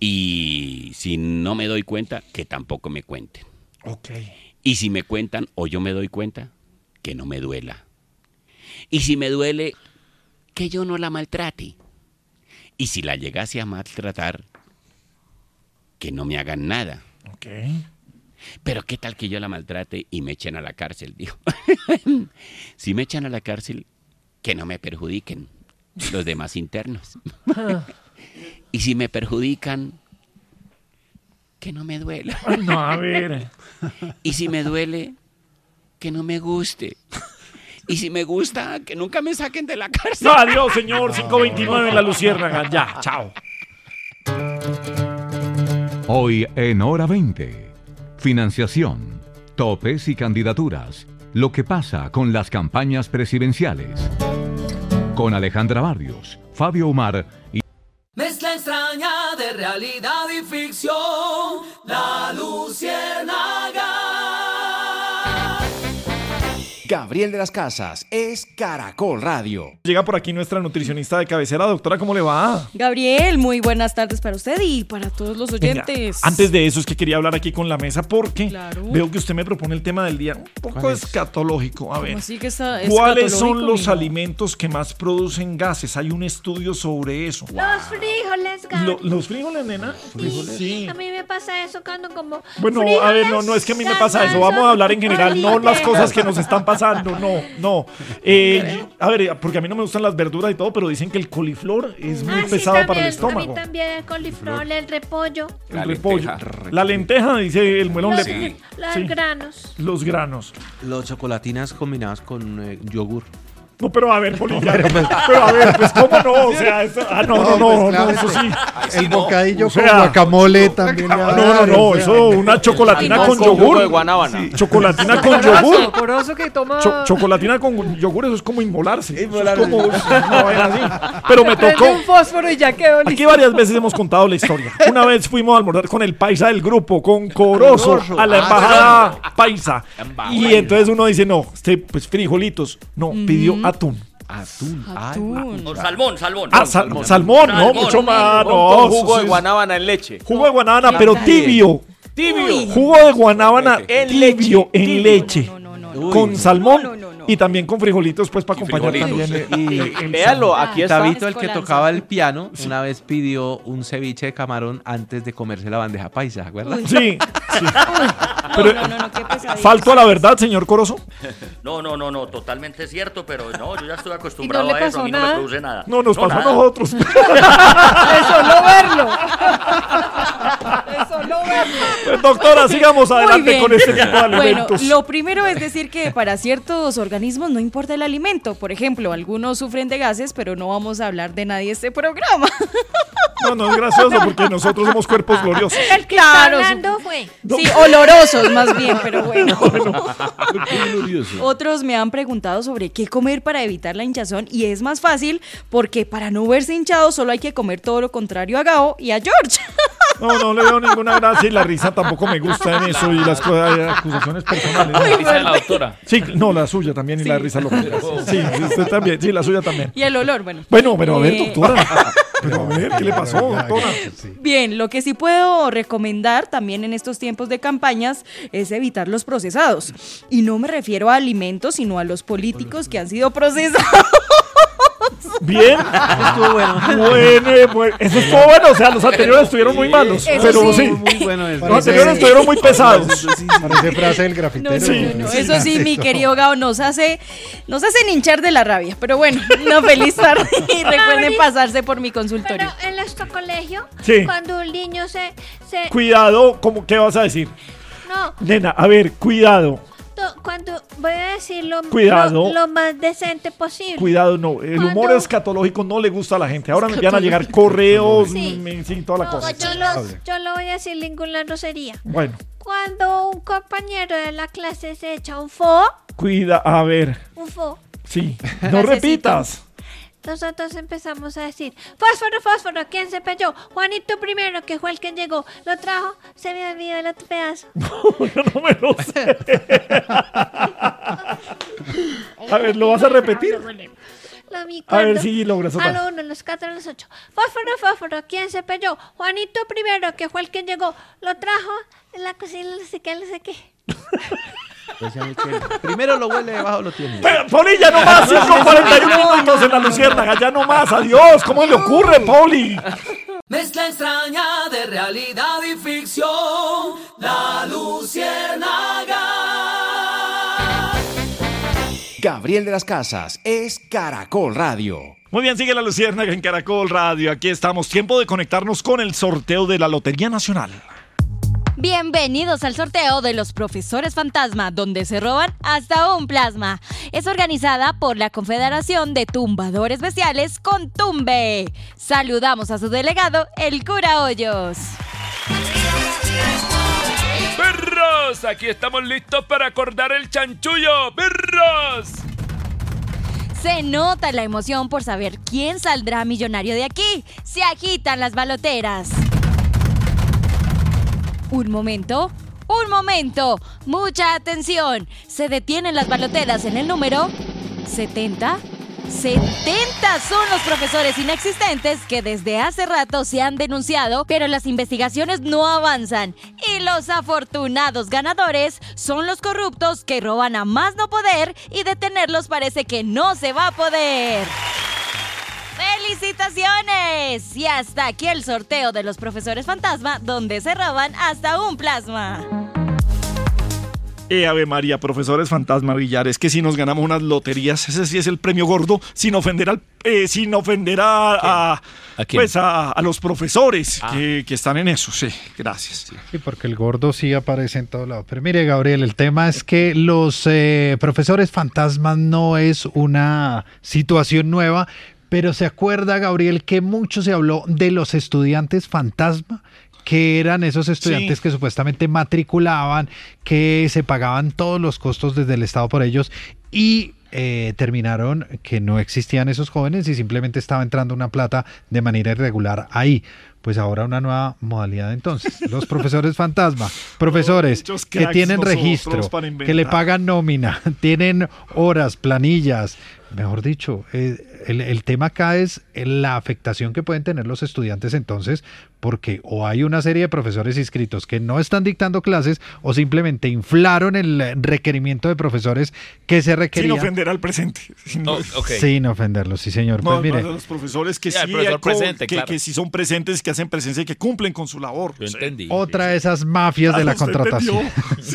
Y si no me doy cuenta, que tampoco me cuenten. Ok. Y si me cuentan o yo me doy cuenta, que no me duela. Y si me duele, que yo no la maltrate. Y si la llegase a maltratar, que no me hagan nada. Ok. Pero qué tal que yo la maltrate y me echen a la cárcel, dijo. Si me echan a la cárcel, que no me perjudiquen los demás internos. Y si me perjudican, que no me duela. No, a ver. Y si me duele, que no me guste. Y si me gusta, que nunca me saquen de la cárcel. No, adiós, señor. 529 en la Luciérnaga. Ya, chao. Hoy en Hora 20. Financiación, topes y candidaturas. Lo que pasa con las campañas presidenciales. Con Alejandra Barrios, Fabio Umar y... Mezcla extraña de realidad y ficción, La Luciérnaga. Gabriel de las Casas es Caracol Radio. Llega por aquí nuestra nutricionista de cabecera. Doctora, ¿cómo le va? Gabriel, muy buenas tardes para usted y para todos los oyentes. Venga, antes de eso es que quería hablar aquí con la mesa porque Claro. veo que usted me propone el tema del día un poco escatológico. A ver, ¿Cómo así que está ¿cuáles son escatológico, los mijo? alimentos que más producen gases? Hay un estudio sobre eso. Los frijoles, Gaby. ¿Los frijoles, nena? Sí. A mí me pasa eso cuando como Bueno, frijoles, a ver, no es que a mí me pasa eso. Vamos a hablar en general, no las cosas que nos están pasando. No. A ver, porque a mí no me gustan las verduras y todo, pero dicen que el coliflor es muy sí, pesado para el también, estómago. A mí también el coliflor, el repollo, El repollo. La lenteja, dice el muelón. los, Sí. los granos. Los granos. Los chocolatinas combinadas con yogur. No, pero a ver, Polilla. Pero a ver, pues cómo no, o sea, eso, no, eso sí. El bocadillo O sea, con guacamole también. No, eso, una chocolatina con jugo yogur. de guanábana. Sí, chocolatina con yogur. Corozo que toma. Chocolatina con yogur, eso es como inmolarse. Eso es como una vaina así. Pero me tocó. Prende un fósforo y ya quedó listo. Aquí varias veces hemos contado la historia. Una vez fuimos a almorzar con el paisa del grupo, con Corozo, a la embajada paisa. Y entonces uno dice, no, pues frijolitos. No, pidió atún. O salmón. Salmón, no, mucho más. Con jugo de guanábana en leche. Jugo de guanábana, pero tibio. Jugo de guanábana tibio en leche. Con salmón y también con frijolitos, pues para acompañar también. Véalo, aquí está. Tabito, el que tocaba el piano, una vez pidió un ceviche de camarón antes de comerse la bandeja paisa, ¿se acuerda? Sí. Pero falto a la verdad, señor Corozo. No, totalmente cierto, pero no, yo ya estoy acostumbrado le a eso, pasó a mí no nada? me produce nada. No, nos pasó a nada. nosotros. De solo verlo. De solo verlo. Pues, doctora, sigamos Muy adelante bien. con este tipo de Bueno, alimentos. lo primero es decir que para ciertos organismos no importa el alimento. Por ejemplo, algunos sufren de gases, pero no vamos a hablar de nadie este programa. No es gracioso porque nosotros somos cuerpos gloriosos. El que Claro, está hablando fue. Sí, olorosos más bien, pero bueno. Otros me han preguntado sobre qué comer para evitar la hinchazón y es más fácil porque para no verse hinchado solo hay que comer todo lo contrario a Gao y a George. No le veo ninguna gracia y la risa tampoco me gusta en eso y las acusaciones personales. La risa de la doctora. Sí, no, la suya también y la risa loca. Sí, usted también, sí, la suya también. Y el olor, bueno. Bueno, pero a ver, doctora. Pero a ver, ¿qué le pasó, doctora? Bien, lo que sí puedo recomendar también en estos tiempos de campañas es evitar los procesados. Y no me refiero a alimentos, sino a los políticos que han sido procesados. Bien. Estuvo bueno. Bueno, eso estuvo bueno. O sea, los anteriores estuvieron muy malos. Eso Pero sí. sí. Muy bueno eso. Los anteriores estuvieron muy pesados. Parece frase del grafitero. No. Eso sí, mi querido Gao, nos hacen hinchar de la rabia. Pero bueno, una feliz tarde y recuerden pasarse por mi consultorio. Pero en nuestro colegio, Sí. cuando un niño se Cuidado, ¿qué vas a decir? no, Nena, a ver, cuidado. cuando voy a decir Cuidado. lo más decente posible. Cuidado, no. El humor Cuando- escatológico no le gusta a la gente. Ahora me van a llegar correos, Sí. sí, toda la No, cosa. yo lo voy a decir ninguna grosería. Bueno, Cuando un compañero de la clase se echa un fo, a ver, sí. No repitas. nosotros empezamos a decir, fósforo, ¿quién se pelló? Juanito primero, que fue el que llegó, lo trajo, se me olvidó el otro pedazo. No me lo sé. A ver, ¿lo vas a repetir? Lo mi A ver cuerdo. si logras otra. Al 1, los 4, los 8. Fósforo, fósforo, ¿quién se pelló? Juanito primero, que fue el que llegó. Lo trajo en la cocina, no sé qué, no sé qué. Primero lo huele, debajo lo tiene. Poli, ya no más, 5:41 minutos en la Luciérnaga, ya no más, adiós. ¿Cómo le ocurre, Poli? Mezcla extraña de realidad y ficción, La Luciérnaga. Gabriel de las Casas es Caracol Radio. Muy bien, sigue la Luciérnaga en Caracol Radio. Aquí estamos, tiempo de conectarnos con el sorteo de la Lotería Nacional. Bienvenidos al sorteo de los profesores fantasma, donde se roban hasta un plasma. Es organizada por la Confederación de Tumbadores Bestiales Contumbe. Saludamos a su delegado, el cura Hoyos. ¡Perros! Aquí estamos listos para acordar el chanchullo. ¡Perros! Se nota la emoción por saber quién saldrá millonario de aquí. Se agitan las baloteras. Un momento, mucha atención. Se detienen las baloteras en el número 70. 70 son los profesores inexistentes que desde hace rato se han denunciado, pero las investigaciones no avanzan. Y los afortunados ganadores son los corruptos que roban a más no poder y detenerlos parece que no se va a poder. ¡Felicitaciones! Y hasta aquí el sorteo de los profesores fantasma, donde se roban hasta un plasma. Ave María, profesores fantasma Villar, es que si nos ganamos unas loterías, ese sí es el premio gordo, sin ofender a quién? Pues a los profesores que están en eso, sí, gracias. Sí, porque el gordo sí aparece en todo lado. Pero mire, Gabriel, el tema es que los profesores fantasmas no es una situación nueva, pero se acuerda, Gabriel, que mucho se habló de los estudiantes fantasma, que eran esos estudiantes que supuestamente matriculaban, que se pagaban todos los costos desde el Estado por ellos y terminaron que no existían esos jóvenes y simplemente estaba entrando una plata de manera irregular ahí. Pues ahora una nueva modalidad entonces. Los profesores fantasma, profesores que tienen registro, que le pagan nómina, tienen horas, planillas. Mejor dicho, el tema acá es la afectación que pueden tener los estudiantes entonces, porque o hay una serie de profesores inscritos que no están dictando clases o simplemente inflaron el requerimiento de profesores que se requería. Sin ofender al presente. Sin ofenderlos, sí señor. No, Pues mire, los profesores que Ya, sí, el profesor presente, claro. que sí son presentes, que hacen presencia y que cumplen con su labor. Yo entendí. otra de esas mafias de la ¿usted contratación.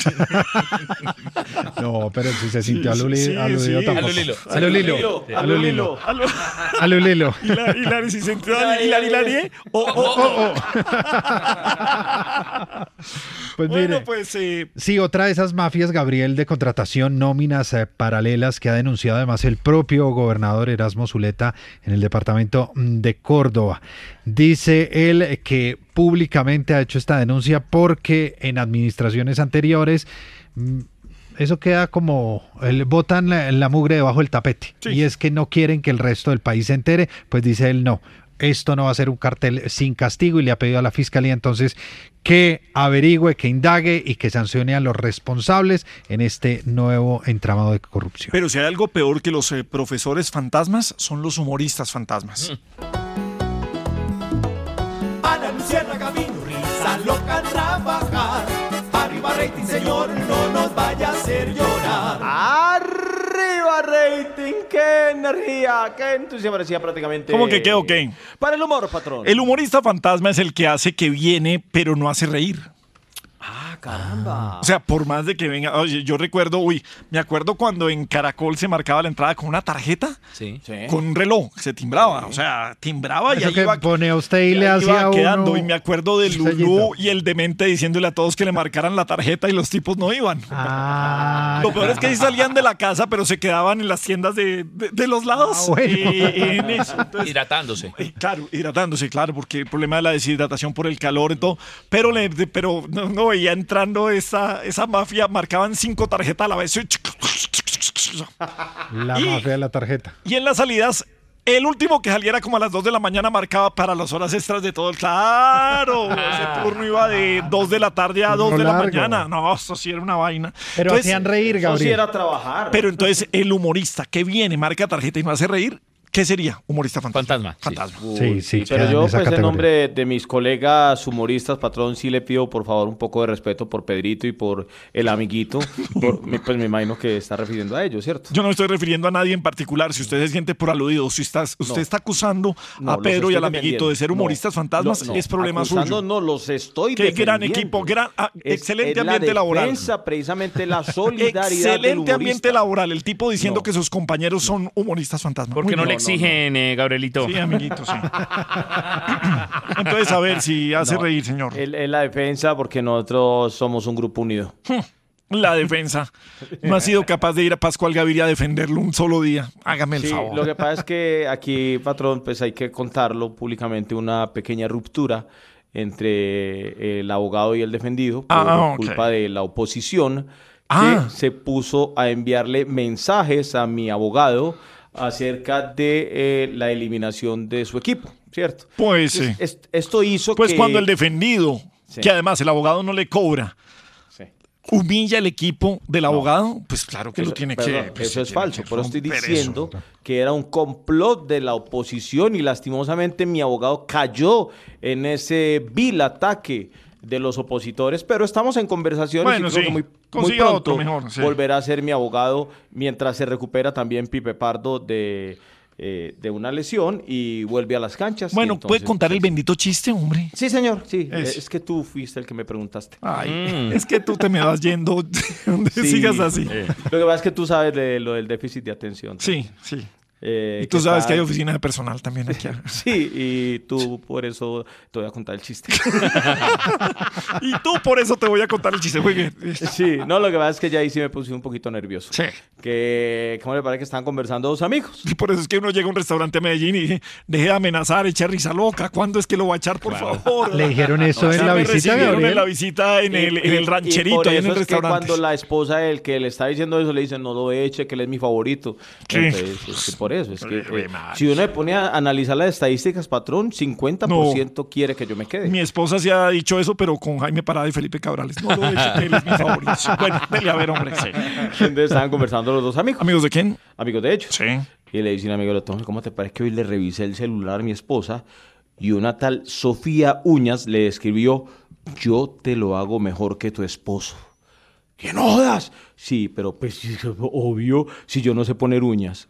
No, pero si se sintió aludido tampoco. Alulilo. Hilari, si se entró Hilari. Pues Bueno, mire, pues sí, otra de esas mafias, Gabriel, de contratación, nóminas paralelas que ha denunciado además el propio gobernador Erasmo Zuleta en el departamento de Córdoba. Dice él que públicamente ha hecho esta denuncia porque en administraciones anteriores eso queda como botan la mugre debajo del tapete. Sí. Y es que no quieren que el resto del país se entere, pues dice él no. Esto no va a ser un cartel sin castigo y le ha pedido a la fiscalía entonces que averigüe, que indague y que sancione a los responsables en este nuevo entramado de corrupción. Pero si hay algo peor que los profesores fantasmas, son los humoristas fantasmas. Ana Luciérnaga vino, risa loca, trabajar. Arriba rating, señor, no nos vaya a hacer llorar. ¡Arriba rating! ¡Qué energía! ¡Qué entusiasmo! Parecía prácticamente... ¿Cómo que qué o qué? Para el humor, patrón. El humorista fantasma es el que hace que viene, pero no hace reír. ¡Ah, caramba! O sea, por más de que venga... Oye, yo recuerdo, me acuerdo cuando en Caracol se marcaba la entrada con una tarjeta, con un reloj, se timbraba, o sea, timbraba y eso ahí que iba... pone a usted y le hacía iba quedando, uno... y me acuerdo de Lulú y el demente diciéndole a todos que le marcaran la tarjeta y los tipos no iban. Lo peor es que sí salían de la casa, pero se quedaban en las tiendas de los lados. En eso. Entonces, hidratándose, claro, porque el problema de la deshidratación por el calor y todo, pero no veía entrando esa mafia, marcaban 5 tarjetas a la vez. La mafia de la tarjeta. Y en las salidas, el último que saliera como a las 2 de la mañana marcaba para las horas extras de todo. ¡Claro! Ese turno iba de 2 de la tarde a 2 de la mañana. No, eso sí era una vaina. Pero entonces, hacían reír, Gabriel. Eso sí era trabajar. Pero entonces el humorista que viene, marca tarjeta y no hace reír, ¿Qué sería humorista fantasma? Fantasma. Sí, Pero queda yo, en esa pues, en categoría. nombre de mis colegas humoristas, patrón, sí le pido, por favor, un poco de respeto por Pedrito y por el amiguito. Pues me imagino que está refiriendo a ellos, ¿cierto? Yo no me estoy refiriendo a nadie en particular. Si usted se siente por aludido, si usted está acusando a Pedro y al amiguito de ser humoristas fantasmas, es problema suyo. No, los estoy Qué gran equipo, excelente ambiente laboral. Defensa, precisamente la solidaridad del Excelente humorista. ambiente laboral. El tipo diciendo que sus compañeros son humoristas fantasmas. ¿Por qué no le exigen, Gabrielito? Sí, amiguito, sí. Entonces, a ver si hace reír, señor. Es la defensa porque nosotros somos un grupo unido. La defensa. No ha sido capaz de ir a Pascual Gaviria a defenderlo un solo día. Hágame el favor. Lo que pasa es que aquí, patrón, pues hay que contarlo públicamente, una pequeña ruptura entre el abogado y el defendido por culpa de la oposición que se puso a enviarle mensajes a mi abogado acerca de la eliminación de su equipo, ¿cierto? Pues sí. Esto hizo pues que... cuando el defendido, que además el abogado no le cobra, humilla el equipo del abogado, pues claro que lo tiene que... Eso es falso, pero estoy diciendo que era un complot de la oposición y lastimosamente mi abogado cayó en ese vil ataque de los opositores, pero estamos en conversaciones y creo que muy pronto otro mejor, volverá a ser mi abogado mientras se recupera también Pipe Pardo de una lesión y vuelve a las canchas. Bueno, entonces, ¿puede contar el bendito chiste, hombre? Sí, señor, sí. Es que tú fuiste el que me preguntaste. Ay, es que tú te me vas yendo donde sigas así. Lo que pasa es que tú sabes de lo del déficit de atención. Sí. Y tú sabes que hay oficina de personal también aquí. Sí, y tú por eso te voy a contar el chiste. Y tú por eso te voy a contar el chiste. Sí, no, lo que pasa es que ya ahí sí me puse un poquito nervioso. Sí. ¿Cómo le parece que estaban conversando dos amigos? Y por eso es que uno llega a un restaurante a Medellín y dice, deje de amenazar, eche risa loca. ¿Cuándo es que lo va a echar, por favor? ¿Le dijeron eso en la visita, Gabriel? En la visita en el rancherito, ahí en el restaurante. Cuando la esposa del que le está diciendo eso le dice, no lo eche, que él es mi favorito. Sí. Entonces, es que por eso, es que si uno le pone a analizar las estadísticas, patrón, 50% quiere que yo me quede. Mi esposa se ha dicho eso, pero con Jaime Parada y Felipe Cabrales. No lo eche, que él es mi favorito. Bueno, dele a ver, hombre. Sí. Entonces estaban conversando los dos amigos. ¿Amigos de quién? Amigos de ellos. Sí. Y le dice un amigo, ¿cómo te parece que hoy le revisé el celular a mi esposa y una tal Sofía Uñas le escribió, yo te lo hago mejor que tu esposo? ¡Que no jodas! Sí, pero pues obvio, si yo no sé poner uñas.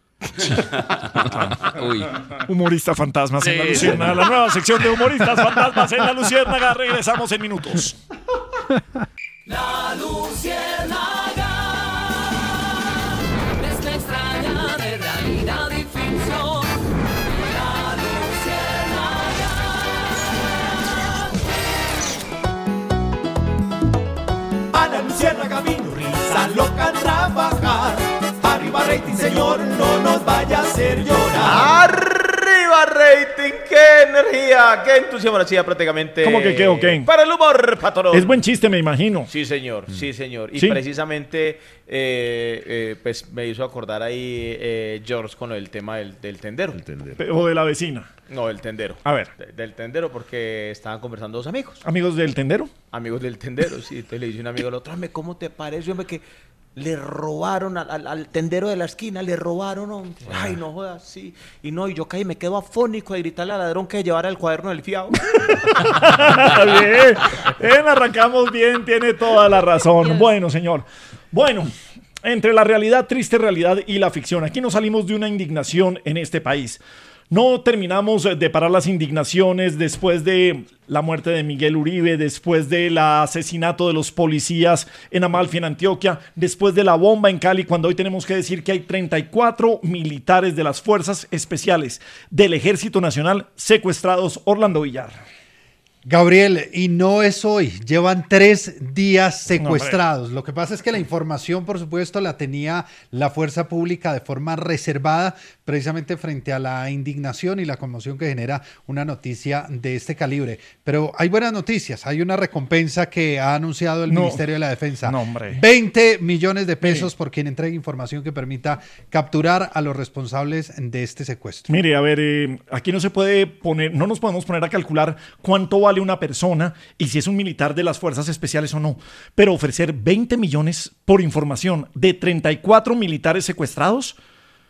Uy. Humorista fantasmas en la Luciérnaga. La nueva sección de humoristas fantasmas en la Luciérnaga. Regresamos en minutos. La Luciérnaga, mezcla extraña de realidad y ficción. La Luciérnaga. A la Luciérnaga vino risa loca a trabajar. Arriba rating, señor, no nos vaya a hacer llorar. ¡Arriba rating! ¡Qué energía! ¡Qué entusiasmo! Hacía prácticamente... ¿Cómo que qué o qué? Para el humor, patrón. Es buen chiste, me imagino. Sí, señor. Sí, señor. Y ¿Sí? precisamente pues me hizo acordar ahí George con el tema del tendero. O de la vecina. No, del tendero. A ver. Del tendero porque estaban conversando dos amigos. ¿Amigos del tendero? Amigos del tendero, sí. Entonces le dice un amigo al otro, hombre, ¿cómo te parece, hombre, que le robaron al tendero de la esquina? Le robaron, hombre. Ay, no jodas, sí. Y yo caí, me quedo afónico de gritarle al ladrón que llevara el cuaderno del fiado. Bien, arrancamos bien, tiene toda la razón. Bueno, señor. Bueno, entre la realidad, triste realidad y la ficción, aquí no salimos de una indignación en este país. No terminamos de parar las indignaciones después de la muerte de Miguel Uribe, después del asesinato de los policías en Amalfi, en Antioquia, después de la bomba en Cali, cuando hoy tenemos que decir que hay 34 militares de las Fuerzas Especiales del Ejército Nacional secuestrados. Orlando Villar. Gabriel, y no es hoy, llevan 3 días secuestrados. Lo que pasa es que la información, por supuesto, la tenía la fuerza pública de forma reservada, precisamente frente a la indignación y la conmoción que genera una noticia de este calibre. Pero hay buenas noticias, hay una recompensa que ha anunciado el Ministerio de la Defensa. 20 millones de pesos por quien entregue información que permita capturar a los responsables de este secuestro. Mire, a ver, aquí no se puede poner, no nos podemos poner a calcular cuánto vale una persona y si es un militar de las Fuerzas Especiales o no, pero ofrecer 20 millones por información de 34 militares secuestrados,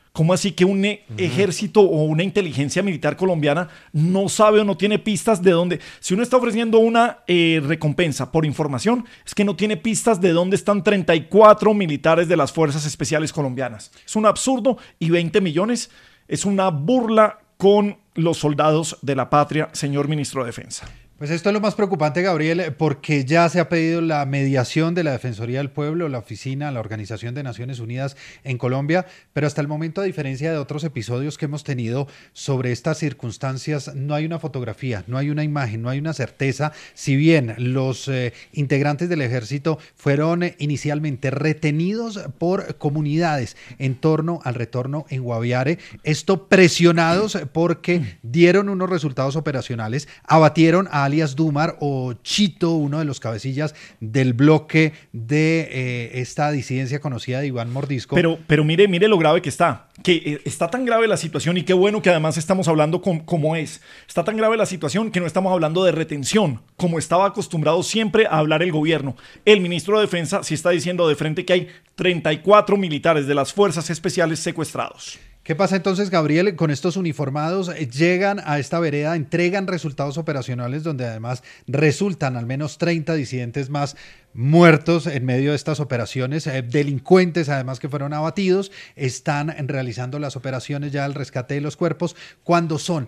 ¿Cómo así que un ejército o una inteligencia militar colombiana no sabe o no tiene pistas de dónde? Si uno está ofreciendo una recompensa por información, es que no tiene pistas de dónde están 34 militares de las Fuerzas Especiales colombianas. Es un absurdo y 20 millones es una burla con los soldados de la patria, señor ministro de Defensa. Pues esto es lo más preocupante, Gabriel, porque ya se ha pedido la mediación de la Defensoría del Pueblo, la oficina, la Organización de Naciones Unidas en Colombia, pero hasta el momento, a diferencia de otros episodios que hemos tenido sobre estas circunstancias, no hay una fotografía, no hay una imagen, no hay una certeza. Si bien los integrantes del ejército fueron inicialmente retenidos por comunidades en torno al retorno en Guaviare, esto presionados porque dieron unos resultados operacionales, abatieron a alias Dumar o Chito, uno de los cabecillas del bloque de esta disidencia conocida de Iván Mordisco. Pero mire lo grave que está tan grave la situación, y qué bueno que además estamos hablando como es. Está tan grave la situación que no estamos hablando de retención, como estaba acostumbrado siempre a hablar el gobierno. El ministro de Defensa sí está diciendo de frente que hay 34 militares de las Fuerzas Especiales secuestrados. ¿Qué pasa entonces, Gabriel? Con estos uniformados llegan a esta vereda, entregan resultados operacionales donde además resultan al menos 30 disidentes más muertos en medio de estas operaciones, delincuentes además que fueron abatidos, están realizando las operaciones ya al rescate de los cuerpos cuando son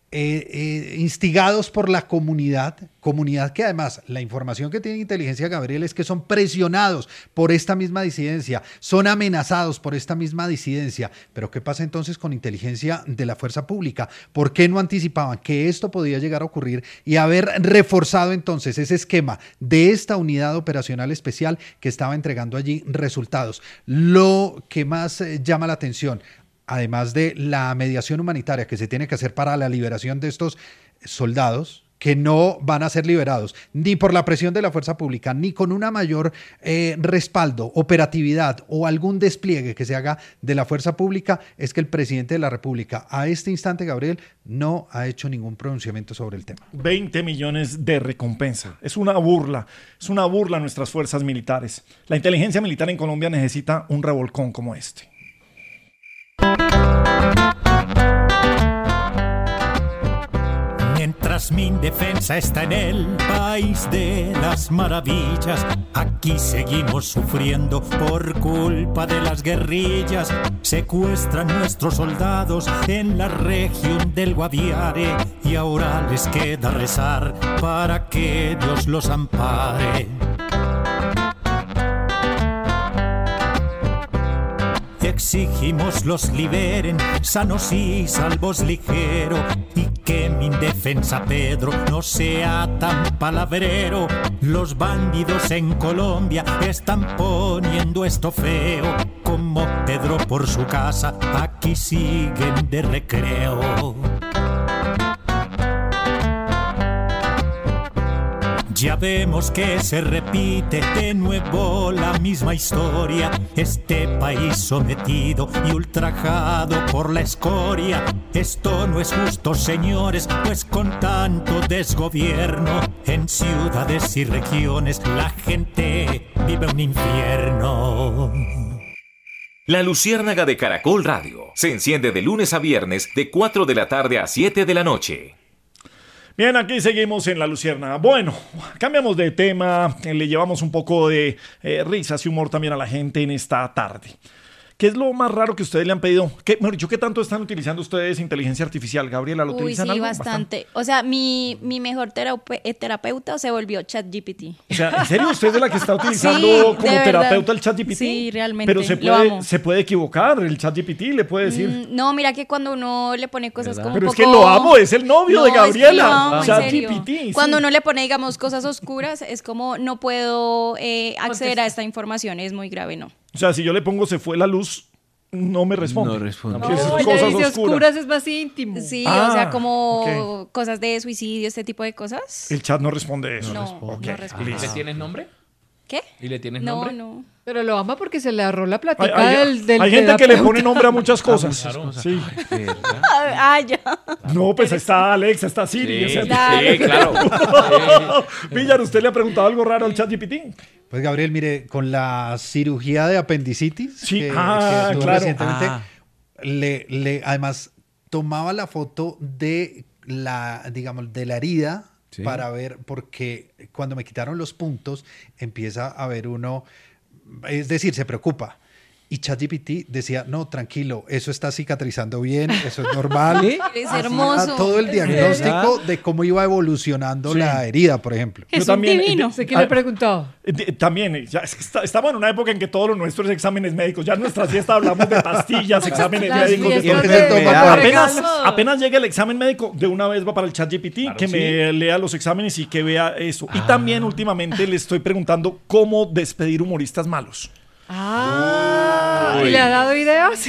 instigados por la comunidad que además la información que tiene inteligencia, Gabriel, es que son presionados por esta misma disidencia, son amenazados por esta misma disidencia. Pero ¿qué pasa entonces con inteligencia de la fuerza pública? ¿Por qué no anticipaban que esto podía llegar a ocurrir y haber reforzado entonces ese esquema de esta unidad operacional especial que estaba entregando allí resultados? Lo que más llama la atención, además de la mediación humanitaria que se tiene que hacer para la liberación de estos soldados, que no van a ser liberados ni por la presión de la fuerza pública, ni con una mayor respaldo, operatividad o algún despliegue que se haga de la fuerza pública, es que el presidente de la República a este instante, Gabriel, no ha hecho ningún pronunciamiento sobre el tema. 20 millones de recompensa. Es una burla a nuestras fuerzas militares. La inteligencia militar en Colombia necesita un revolcón como este. Mientras mi defensa está en el país de las maravillas, aquí seguimos sufriendo por culpa de las guerrillas. Secuestran nuestros soldados en la región del Guaviare y ahora les queda rezar para que Dios los ampare. Exigimos los liberen, sanos y salvos ligero, y que mi defensa Pedro no sea tan palabrero. Los bandidos en Colombia están poniendo esto feo, como Pedro por su casa aquí siguen de recreo. Ya vemos que se repite de nuevo la misma historia. Este país sometido y ultrajado por la escoria. Esto no es justo, señores, pues con tanto desgobierno en ciudades y regiones la gente vive un infierno. La Luciérnaga de Caracol Radio se enciende de lunes a viernes de 4 de la tarde a 7 de la noche. Bien, aquí seguimos en La Luciérnaga. Bueno, cambiamos de tema, le llevamos un poco de risas y humor también a la gente en esta tarde. ¿Qué es lo más raro que ustedes le han pedido? ¿Qué tanto están utilizando ustedes inteligencia artificial? Gabriela, ¿lo utilizan sí, algo? Bastante. O sea, mi mejor terapeuta se volvió ChatGPT. O sea, ¿en serio usted es la que está utilizando como terapeuta el ChatGPT? Sí, realmente. Pero se puede equivocar, el ChatGPT le puede decir. No, mira que cuando uno le pone cosas como pero un es poco... que lo amo, es el novio de Gabriela. ChatGPT. Sí. Cuando uno le pone, digamos, cosas oscuras, es como no puedo acceder a esta información, es muy grave, ¿no? O sea, si yo le pongo se fue la luz, no me responde. No, cosas oscuras es más íntimo. Sí, o sea, como cosas de suicidio, este tipo de cosas. El chat no responde eso. No responde. ¿Le tienes nombre? ¿Qué? ¿Y le tienes nombre? No. Pero lo ama porque se le ahorró la plática del hay gente que le pone nombre a muchas cosas. Claro. Sí. Ya. No, pues está Alexa, está Siri. Sí, claro. Villar, ¿usted le ha preguntado algo raro al ChatGPT? Pues Gabriel, mire, con la cirugía de apendicitis sí, que claro. Recientemente, además tomaba la foto de digamos, de la herida. Sí. Para ver, porque cuando me quitaron los puntos, empieza a ver uno, es decir, se preocupa. Y ChatGPT decía, no, tranquilo, eso está cicatrizando bien, eso es normal. ¿Sí? Es hermoso. Todo el diagnóstico de cómo iba evolucionando la herida, por ejemplo. Es un divino. ¿Sé qué le he preguntado? También, ya estamos en una época en que todo lo nuestro es exámenes médicos. Ya en nuestra fiesta hablamos de pastillas, exámenes médicos. Apenas llega el examen médico, de una vez va para el ChatGPT, que me lea los exámenes y que vea eso. Y también últimamente le estoy preguntando cómo despedir humoristas malos. ¿Y le ha dado ideas?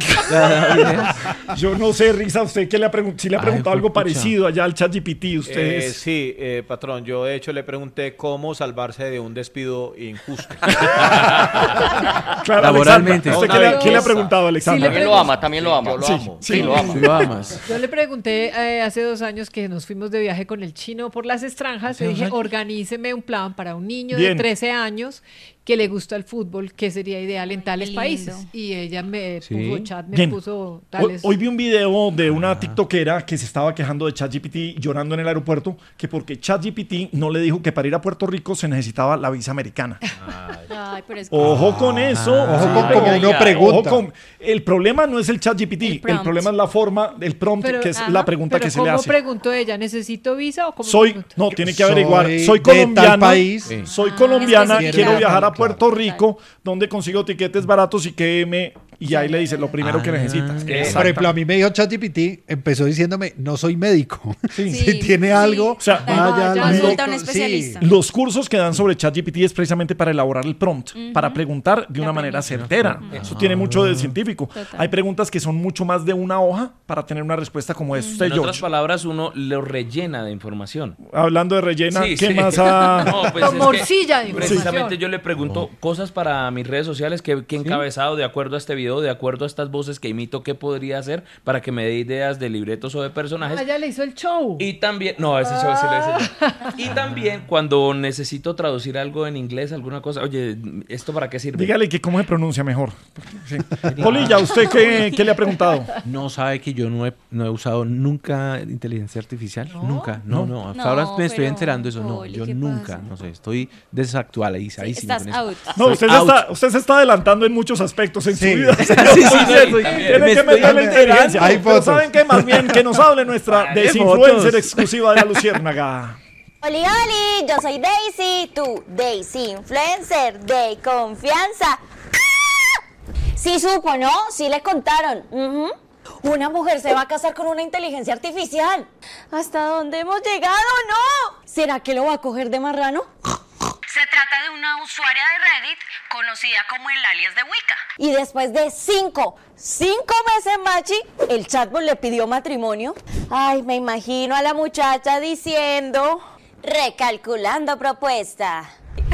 Yo no sé, Risa, ¿usted qué le ha preguntado? Si le ha preguntado algo parecido allá al ChatGPT, ustedes. Sí, patrón, yo de hecho le pregunté cómo salvarse de un despido injusto. Claro, laboralmente. ¿Qué le ha preguntado, Alexandra? También lo ama. Sí, lo amas. Yo le pregunté hace 2 años que nos fuimos de viaje con el chino por las extranjas. Le dije, organíceme un plan para un niño de 13 años que le gusta el fútbol, que sería ideal en tales países. Y ella me puso tales. Hoy vi un video de una tiktokera que se estaba quejando de ChatGPT llorando en el aeropuerto, que porque ChatGPT no le dijo que para ir a Puerto Rico se necesitaba la visa americana. Ay, pero es que... Ojo con eso. Ojo con como uno pregunta. El problema no es el ChatGPT, el problema es la forma, el prompt, que es la pregunta que se le hace. ¿Cómo preguntó ella? ¿Necesito visa o cómo? No, tiene que averiguar. Soy colombiana. Soy colombiana, quiero viajar a Puerto Rico, donde consigo tiquetes baratos y ahí le dice lo primero que necesitas. Por ejemplo, a mí me dio ChatGPT, empezó diciéndome, no soy médico. Si tiene algo, vaya al médico. Un especialista. Los cursos que dan sobre ChatGPT es precisamente para elaborar el prompt, para preguntar de una manera certera. Eso tiene mucho de científico. Total. Hay preguntas que son mucho más de una hoja para tener una respuesta como esta. En otras palabras, uno lo rellena de información. Hablando de rellena, ¿qué más morcilla de información? Precisamente yo le pregunto cosas para mis redes sociales, que encabezado de acuerdo a este video, de acuerdo a estas voces que imito, qué podría hacer para que me dé ideas de libretos o de personajes. Ya le hizo el show. Y también, ese show sí lo hice yo. Y también cuando necesito traducir algo en inglés, alguna cosa, oye, ¿esto para qué sirve? Dígale que cómo se pronuncia mejor. Sí. Polilla, ¿usted qué le ha preguntado? No, sabe que yo no he usado nunca inteligencia artificial. ¿No? Nunca. No. Hasta ahora me estoy enterando de eso. No, yo nunca. Pasa? No sé, estoy desactualizadísimo. No, usted se está adelantando en muchos aspectos en su vida. Tiene que meterle inteligencia. Pero ¿saben qué? Más bien que nos hable nuestra desinfluencer exclusiva de La Luciérnaga. Oli, yo soy Daisy, tu Daisy influencer de confianza. Sí supo, ¿no? Sí les contaron. Una mujer se va a casar con una inteligencia artificial. ¿Hasta dónde hemos llegado, no? ¿Será que lo va a coger de marrano? Se trata de una usuaria de Reddit conocida como el alias de Wicca. Y después de 5 meses, Machi, el chatbot le pidió matrimonio. Ay, me imagino a la muchacha diciendo, recalculando propuesta.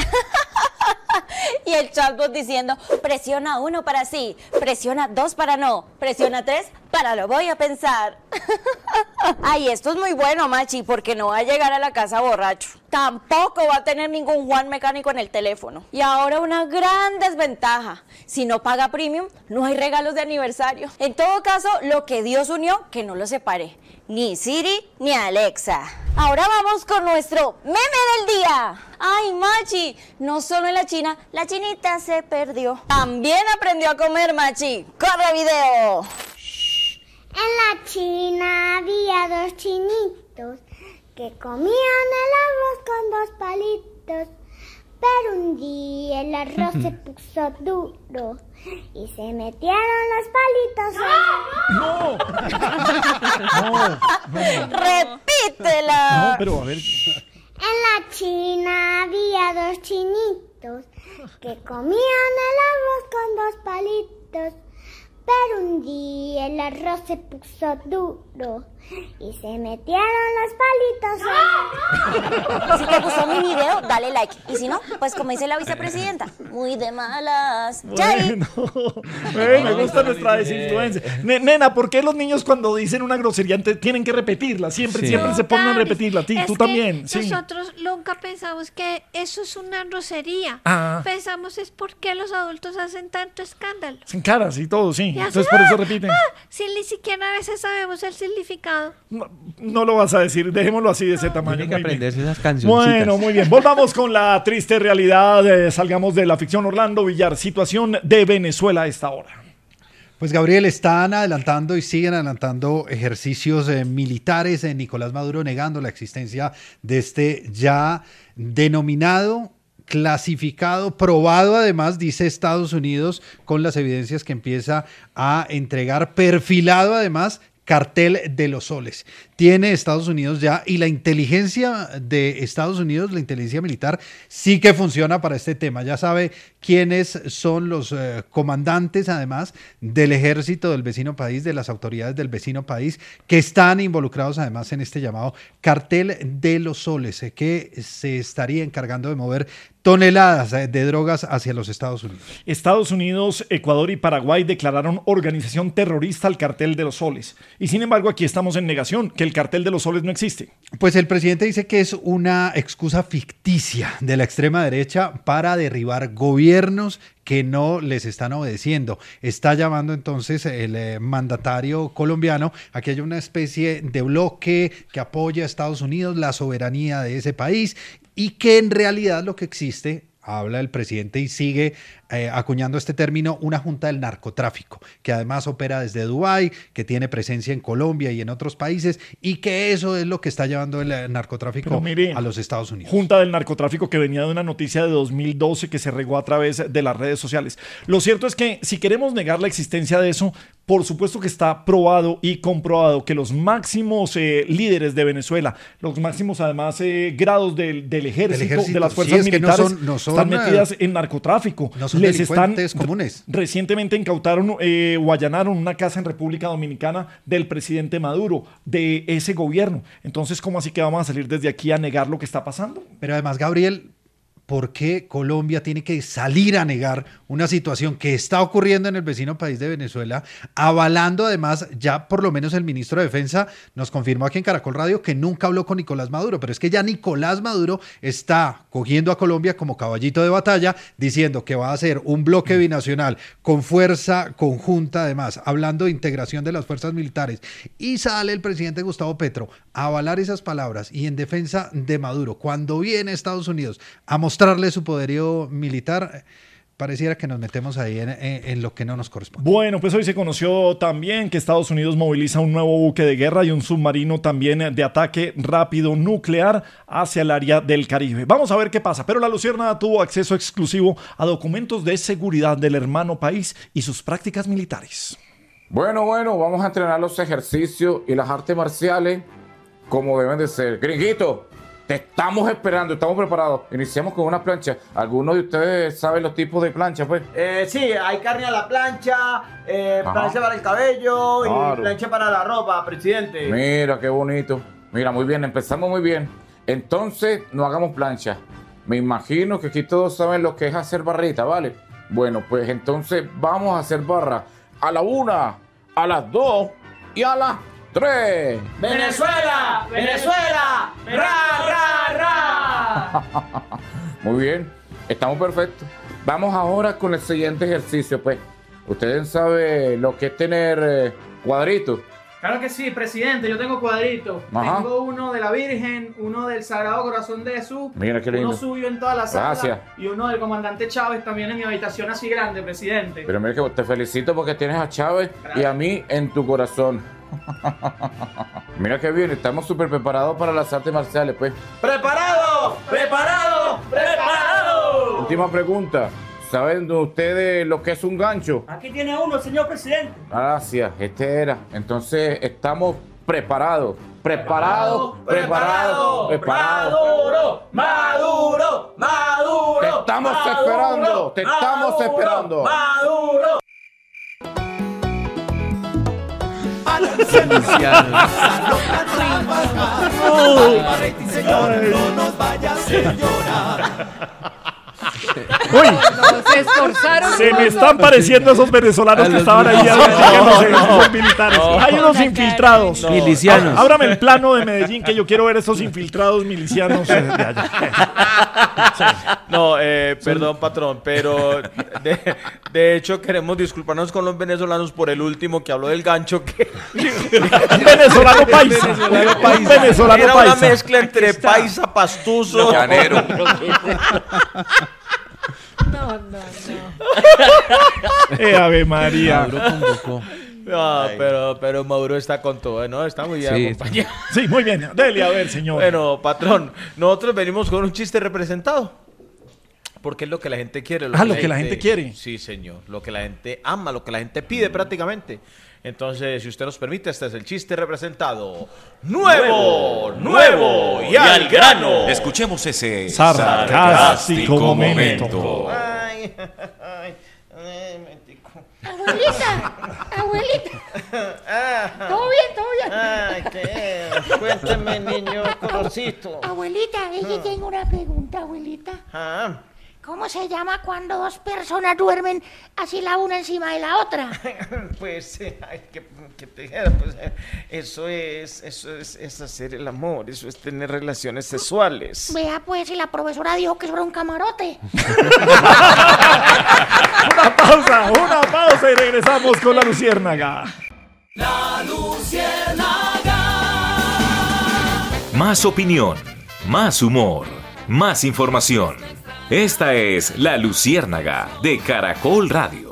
Y el chatbot diciendo, presiona 1 para sí, presiona 2 para no, presiona 3 para lo voy a pensar. Ay, esto es muy bueno, Machi, porque no va a llegar a la casa borracho. Tampoco va a tener ningún Juan mecánico en el teléfono. Y ahora una gran desventaja. Si no paga premium, no hay regalos de aniversario. En todo caso, lo que Dios unió, que no lo separe. Ni Siri, ni Alexa. Ahora vamos con nuestro meme del día. Ay, Machi, no solo en la China, la chinita se perdió. También aprendió a comer, Machi. ¡Corre video! En la China había 2 chinitos que comían el arroz con 2 palitos. Pero un día el arroz se puso duro y se metieron los palitos. ¡No! ¡Repítela! No, pero a ver. En la China había 2 chinitos que comían el arroz con 2 palitos. Pero un día el arroz se puso duro y se metieron los palitos. Si te gustó mi video, dale like. Y si no, pues como dice la vicepresidenta, muy de malas. ¡Chay! Me gusta nuestra desinfluencia. Nena, ¿por qué los niños cuando dicen una grosería tienen que repetirla? Siempre se ponen a repetirla. Tú también. Sí. Nosotros nunca pensamos que eso es una grosería. Pensamos es por qué los adultos hacen tanto escándalo. Sin caras y todo, sí. Y Entonces por eso repiten. Si ni siquiera a veces sabemos el significado. No lo vas a decir, dejémoslo así de ese tamaño. Tienen que aprenderse esas cancioncitas. Bueno, muy bien. Volvamos con la triste realidad. Salgamos de la ficción. Orlando Villar, situación de Venezuela a esta hora. Pues Gabriel, están adelantando y siguen adelantando ejercicios militares. Nicolás Maduro negando la existencia de este ya denominado, clasificado, probado además, dice Estados Unidos, con las evidencias que empieza a entregar, perfilado además, cartel de los soles. Tiene Estados Unidos ya, y la inteligencia de Estados Unidos, la inteligencia militar, sí que funciona para este tema. Ya sabe quiénes son los comandantes, además, del ejército del vecino país, de las autoridades del vecino país, que están involucrados, además, en este llamado cartel de los soles, que se estaría encargando de mover toneladas de drogas hacia los Estados Unidos. Estados Unidos, Ecuador y Paraguay declararon organización terrorista al cartel de los soles. Y sin embargo, aquí estamos en negación, que el cartel de los soles no existe. Pues el presidente dice que es una excusa ficticia de la extrema derecha para derribar gobiernos que no les están obedeciendo. Está llamando entonces el mandatario colombiano a que haya una especie de bloque que apoya a Estados Unidos, la soberanía de ese país, y que en realidad lo que existe, habla el presidente y sigue acuñando este término, una junta del narcotráfico, que además opera desde Dubái, que tiene presencia en Colombia y en otros países, y que eso es lo que está llevando el narcotráfico a los Estados Unidos. Junta del narcotráfico que venía de una noticia de 2012 que se regó a través de las redes sociales. Lo cierto es que si queremos negar la existencia de eso, por supuesto que está probado y comprobado que los máximos líderes de Venezuela, los máximos además grados del ejército, de las fuerzas militares, están metidas en narcotráfico. No son delincuentes comunes. Recientemente incautaron o allanaron una casa en República Dominicana del presidente Maduro, de ese gobierno. Entonces, ¿cómo así que vamos a salir desde aquí a negar lo que está pasando? Pero además, Gabriel, ¿por qué Colombia tiene que salir a negar una situación que está ocurriendo en el vecino país de Venezuela, avalando además, ya por lo menos el ministro de Defensa nos confirmó aquí en Caracol Radio que nunca habló con Nicolás Maduro, pero es que ya Nicolás Maduro está cogiendo a Colombia como caballito de batalla, diciendo que va a hacer un bloque binacional con fuerza conjunta, además, hablando de integración de las fuerzas militares, y sale el presidente Gustavo Petro a avalar esas palabras y en defensa de Maduro, cuando viene Estados Unidos a mostrarle su poderío militar. Pareciera que nos metemos ahí en lo que no nos corresponde. Bueno, pues hoy se conoció también que Estados Unidos moviliza un nuevo buque de guerra y un submarino también de ataque rápido nuclear hacia el área del Caribe. Vamos a ver qué pasa. Pero la Luciérnaga tuvo acceso exclusivo a documentos de seguridad del hermano país y sus prácticas militares. Bueno, vamos a entrenar los ejercicios y las artes marciales como deben de ser. Gringuito, te estamos esperando, estamos preparados. Iniciamos con una plancha. ¿Algunos de ustedes saben los tipos de plancha, pues? Sí, hay carne a la plancha, plancha para el cabello, claro, y plancha para la ropa, presidente. Mira, qué bonito. Mira, muy bien, empezamos muy bien. Entonces, no hagamos plancha. Me imagino que aquí todos saben lo que es hacer barrita, ¿vale? Bueno, pues entonces vamos a hacer barra a la 1, a las 2 y a las 3. ¡Venezuela! ¡Venezuela! ¡Ra, ra, ra! Muy bien, estamos perfectos. Vamos ahora con el siguiente ejercicio, pues. Ustedes saben lo que es tener cuadritos. Claro que sí, presidente, yo tengo cuadritos. Ajá. Tengo uno de la Virgen, uno del Sagrado Corazón de Jesús. Mira qué lindo. Uno suyo en toda la sala. Gracias. Y uno del comandante Chávez también en mi habitación así grande, presidente. Pero mira que te felicito porque tienes a Chávez y a mí en tu corazón. Mira qué bien, estamos súper preparados para las artes marciales, pues. ¡Preparado! ¡Preparado! ¡Preparado! Última pregunta. ¿Saben ustedes lo que es un gancho? Aquí tiene uno, señor presidente. Gracias, este era. Entonces, estamos preparados. Preparados, preparados, preparados. ¡Maduro! ¡Maduro! Te estamos esperando, te estamos esperando. ¡Maduro! milicianos. No nos vaya a hacer llorar. Uy, No, se esforzaron. se me unos. están pareciendo esos venezolanos que estaban ahí los militares. Hay unos infiltrados. Milicianos. Ábrame el plano de Medellín que yo quiero ver esos infiltrados milicianos de allá. No, perdón, patrón, pero de hecho queremos disculparnos con los venezolanos por el último que habló del gancho que Venezolano paisa. Venezolano era una paisa. mezcla entre paisa, pastuso, Llanero. No. Ave María. Maduro convocó. No, pero Maduro está con todo, ¿no? Está muy bien Sí, acompañado. Sí, muy bien. Dele, a ver, señor. Bueno, patrón, nosotros venimos con un chiste representado. Porque es lo que la gente quiere. Lo que la gente quiere. Sí, señor. Lo que la gente ama, lo que la gente pide prácticamente. Entonces, si usted nos permite, este es el chiste representado. ¡Nuevo! ¡Y al grano! Escuchemos ese Sarcástico momento. Abuelita. ¿Todo bien? Ay, ¿qué? Cuénteme, niño colorcito. Abuelita, es que tengo una pregunta, abuelita. Ah. ¿Cómo se llama cuando dos personas duermen así la una encima de la otra? Pues, ay, que te dijera, pues, eso es hacer el amor, eso es tener relaciones sexuales. Vea pues, si la profesora dijo que eso era un camarote. Una pausa y regresamos con la Luciérnaga. La Luciérnaga. Más opinión, más humor, más información. Esta es La Luciérnaga de Caracol Radio.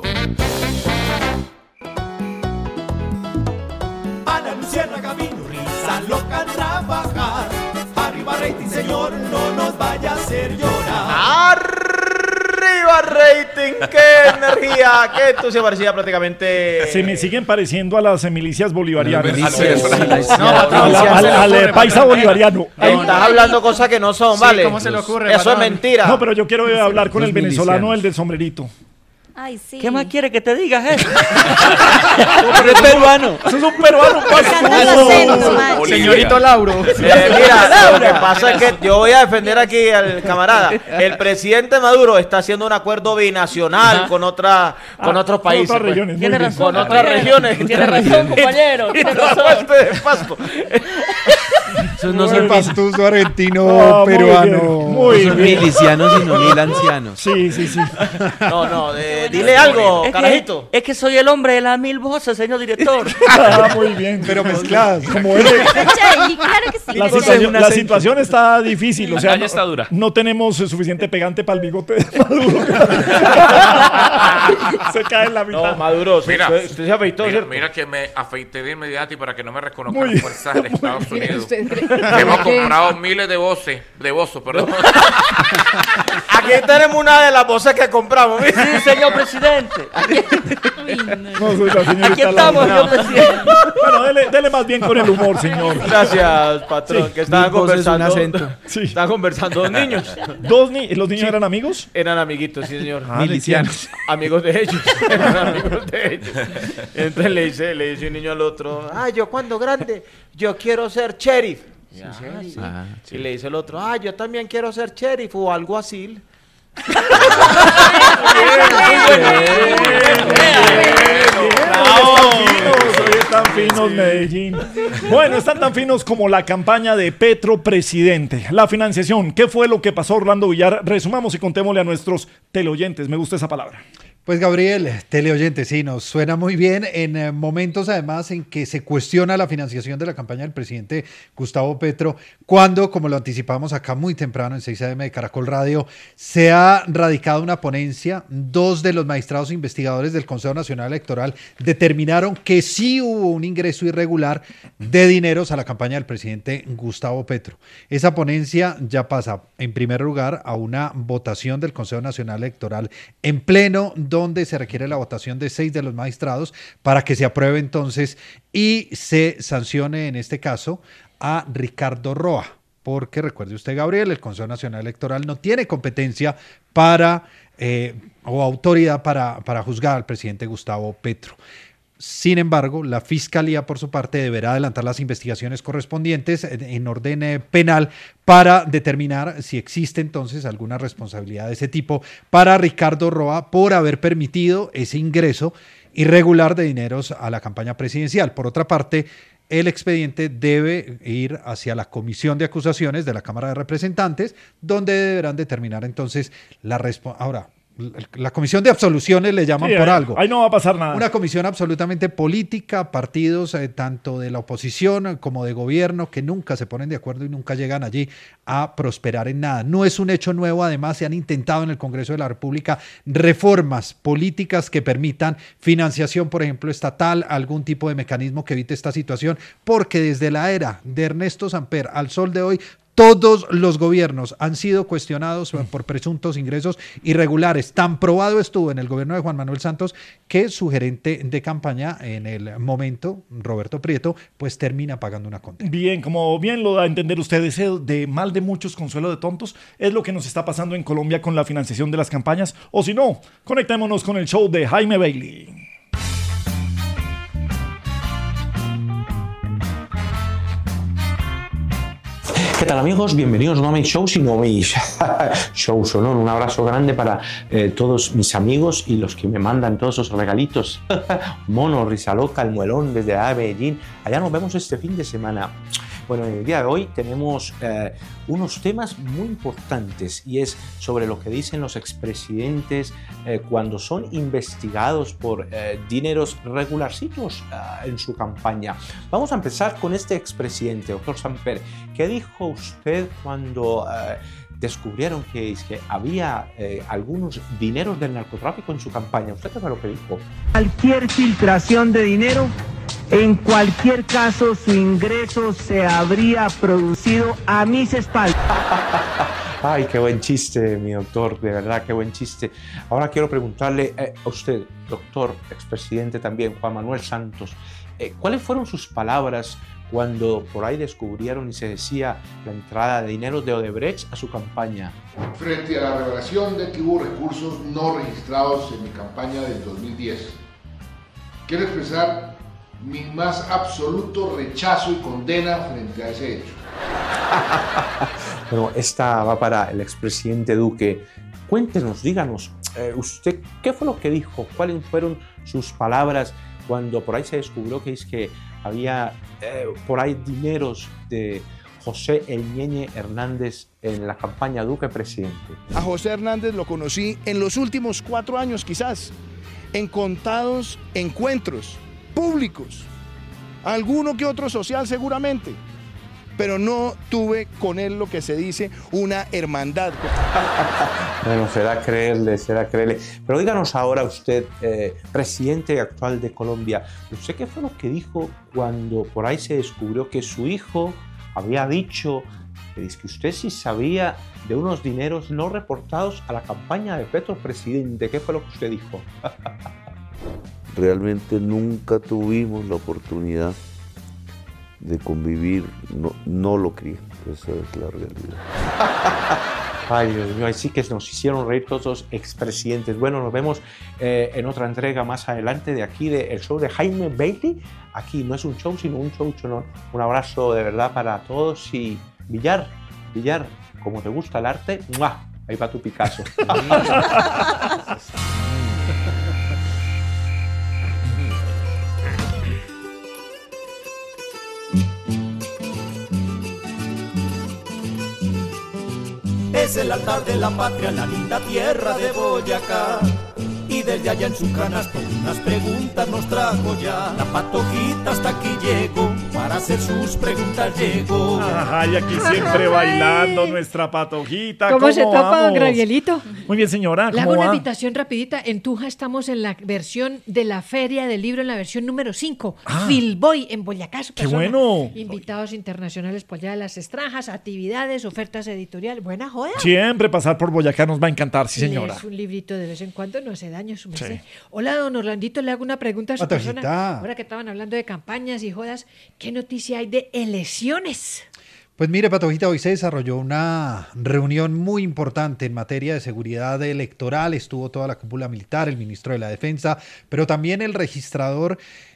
A la Luciérnaga vino risa loca a trabajar. Arriba rating, señor, no nos vaya a hacer llorar. ¡Arriba rating! ¡Qué energía! ¡Qué entusiasmo! Parecía prácticamente... Se me siguen pareciendo a las milicias bolivarianas. No, al paisa bolivariano. Estás hablando cosas que no son, ¿vale? ¿cómo se le ocurre, Eso es patrón? mentira. No, pero yo quiero hablar con el venezolano, el del sombrerito. Ay, sí. ¿Qué más quiere que te diga, jefe? Es peruano. Eso es un peruano pastuso. Señorito Lauro. Mira, lo que pasa es que yo voy a defender aquí al camarada. El presidente Maduro está haciendo un acuerdo binacional con otros países. Con otras regiones. Tiene muy bien. razón. Con otras regiones. Tiene razón, compañero. Tiene razón. Esos no son pastuso argentino, peruano. Muy bien. milicianos, sino mil ancianos. Sí. No, dile algo, carajito. Es que soy el hombre de las 1000 voces, señor director. Muy bien. Pero mezcladas. Como él. Che, claro que sí. La situación está difícil, o sea, calle está dura. no tenemos suficiente pegante para el bigote de Maduro. Se cae en la mitad. No, Maduro, Mira, usted se afeitó, ¿cierto? Mira que me afeité de inmediato y para que no me reconozcan Muy las fuerzas de Estados Unidos. ¿Usted cree Hemos que- comprado miles de voces, perdón. Aquí tenemos una de las voces que compramos, ¿viste? Sí, señor presidente. No, soy la señorita Aquí estamos, Laura. señor presidente. Bueno, dele más bien con el humor, señor. Gracias, patrón, que estaban Mil voces, un conversando. acento. Sí. Estaban conversando dos niños. ¿Los niños eran amigos? Eran amiguitos, sí, señor. Milicianos. Amigos de ellos. Eran amigos de ellos. Entonces le dice un niño al otro, yo cuando grande, yo quiero ser sheriff. Sí. Ah, Y le dice el otro, yo también quiero ser sheriff o algo así. Hoy están finos, Medellín. Bueno, están tan finos como la campaña de Petro Presidente. La financiación, ¿qué fue lo que pasó, Orlando Villar? Resumamos y contémosle a nuestros teleoyentes. Me gusta esa palabra. Pues Gabriel, teleoyente, sí, nos suena muy bien en momentos además en que se cuestiona la financiación de la campaña del presidente Gustavo Petro, cuando, como lo anticipamos acá muy temprano en 6 AM de Caracol Radio, se ha radicado una ponencia. 2 de los magistrados investigadores del Consejo Nacional Electoral determinaron que sí hubo un ingreso irregular de dineros a la campaña del presidente Gustavo Petro. Esa ponencia ya pasa, en primer lugar, a una votación del Consejo Nacional Electoral en pleno, donde se requiere la votación de 6 de los magistrados para que se apruebe entonces y se sancione en este caso a Ricardo Roa, porque recuerde usted, Gabriel, el Consejo Nacional Electoral no tiene competencia para o autoridad para juzgar al presidente Gustavo Petro. Sin embargo, la Fiscalía, por su parte, deberá adelantar las investigaciones correspondientes en orden penal para determinar si existe entonces alguna responsabilidad de ese tipo para Ricardo Roa por haber permitido ese ingreso irregular de dineros a la campaña presidencial. Por otra parte, el expediente debe ir hacia la Comisión de Acusaciones de la Cámara de Representantes, donde deberán determinar entonces la responsabilidad. Ahora, la comisión de absoluciones le llaman por algo. Ahí no va a pasar nada. Una comisión absolutamente política, partidos tanto de la oposición como de gobierno que nunca se ponen de acuerdo y nunca llegan allí a prosperar en nada. No es un hecho nuevo, además se han intentado en el Congreso de la República reformas políticas que permitan financiación, por ejemplo, estatal, algún tipo de mecanismo que evite esta situación, porque desde la era de Ernesto Samper al sol de hoy, todos los gobiernos han sido cuestionados por presuntos ingresos irregulares. Tan probado estuvo en el gobierno de Juan Manuel Santos que su gerente de campaña en el momento, Roberto Prieto, pues termina pagando una condena. Bien, como bien lo da a entender usted, ese de mal de muchos, consuelo de tontos, es lo que nos está pasando en Colombia con la financiación de las campañas. O si no, conectémonos con el show de Jaime Bailey. ¿Qué tal, amigos? Bienvenidos no a mis shows, sino a mis shows, ¿no? Un abrazo grande para todos mis amigos y los que me mandan todos esos regalitos. Mono, Risa Loca, el Muelón desde Medellín. Allá nos vemos este fin de semana. Bueno, en el día de hoy tenemos unos temas muy importantes y es sobre lo que dicen los expresidentes cuando son investigados por dineros regularcitos en su campaña. Vamos a empezar con este expresidente, doctor Samper. ¿Qué dijo usted cuando descubrieron que había algunos dineros del narcotráfico en su campaña? ¿Usted qué fue lo que dijo? Cualquier filtración de dinero, en cualquier caso su ingreso se habría producido a mis espaldas. Ay, qué buen chiste, mi doctor, de verdad, qué buen chiste. Ahora quiero preguntarle a usted, doctor, expresidente también, Juan Manuel Santos, ¿cuáles fueron sus palabras cuando por ahí descubrieron y se decía la entrada de dinero de Odebrecht a su campaña? Frente a la revelación de que hubo recursos no registrados en mi campaña del 2010, quiero expresar mi más absoluto rechazo y condena frente a ese hecho. Bueno, esta va para el expresidente Duque. Cuéntenos, díganos, usted, ¿qué fue lo que dijo? ¿Cuáles fueron sus palabras cuando por ahí se descubrió que había por ahí dineros de José El Ñeñe Hernández en la campaña Duque presidente? A José Hernández lo conocí en los últimos 4 años quizás, en contados encuentros públicos, alguno que otro social seguramente, pero no tuve con él lo que se dice una hermandad. Bueno, será creerle. Pero díganos ahora usted, presidente actual de Colombia, ¿usted qué fue lo que dijo cuando por ahí se descubrió que su hijo había dicho que usted sí sabía de unos dineros no reportados a la campaña de Petro presidente? ¿Qué fue lo que usted dijo? Realmente nunca tuvimos la oportunidad de convivir, no lo crié, esa es la realidad. Ay, Dios mío, ahí sí que nos hicieron reír todos los expresidentes. Bueno, nos vemos en otra entrega más adelante de aquí, del show de Jaime Bailey. Aquí no es un show, sino un show chonón. Un abrazo de verdad para todos y Villar, como te gusta el arte, ¡mua! Ahí va tu Picasso. Es el altar de la patria, la linda tierra de Boyacá. Y desde allá en su canasto unas preguntas nos trajo ya. La Patojita hasta aquí llegó, para hacer sus preguntas llegó. Ajá, y aquí siempre bailando nuestra Patojita. ¿Cómo se topa, don Gravielito? Muy bien, señora, Le hago una invitación rapidita. En Tunja estamos en la versión de la Feria del Libro, en la versión número 5. Filboy, en Boyacá. ¡Qué bueno! Invitados internacionales por allá de las extranjas, actividades, ofertas editoriales. Buena joda. Siempre pasar por Boyacá nos va a encantar, sí, señora. Es un librito de vez en cuando, no hace daño, su merced. Sí. Hola, don Orlandito, le hago una pregunta a su Patojita. persona. Ahora que estaban hablando de campañas y jodas, ¿qué noticia hay de elecciones? Pues mire, Patojita, hoy se desarrolló una reunión muy importante en materia de seguridad electoral. Estuvo toda la cúpula militar, el ministro de la Defensa, pero también el registrador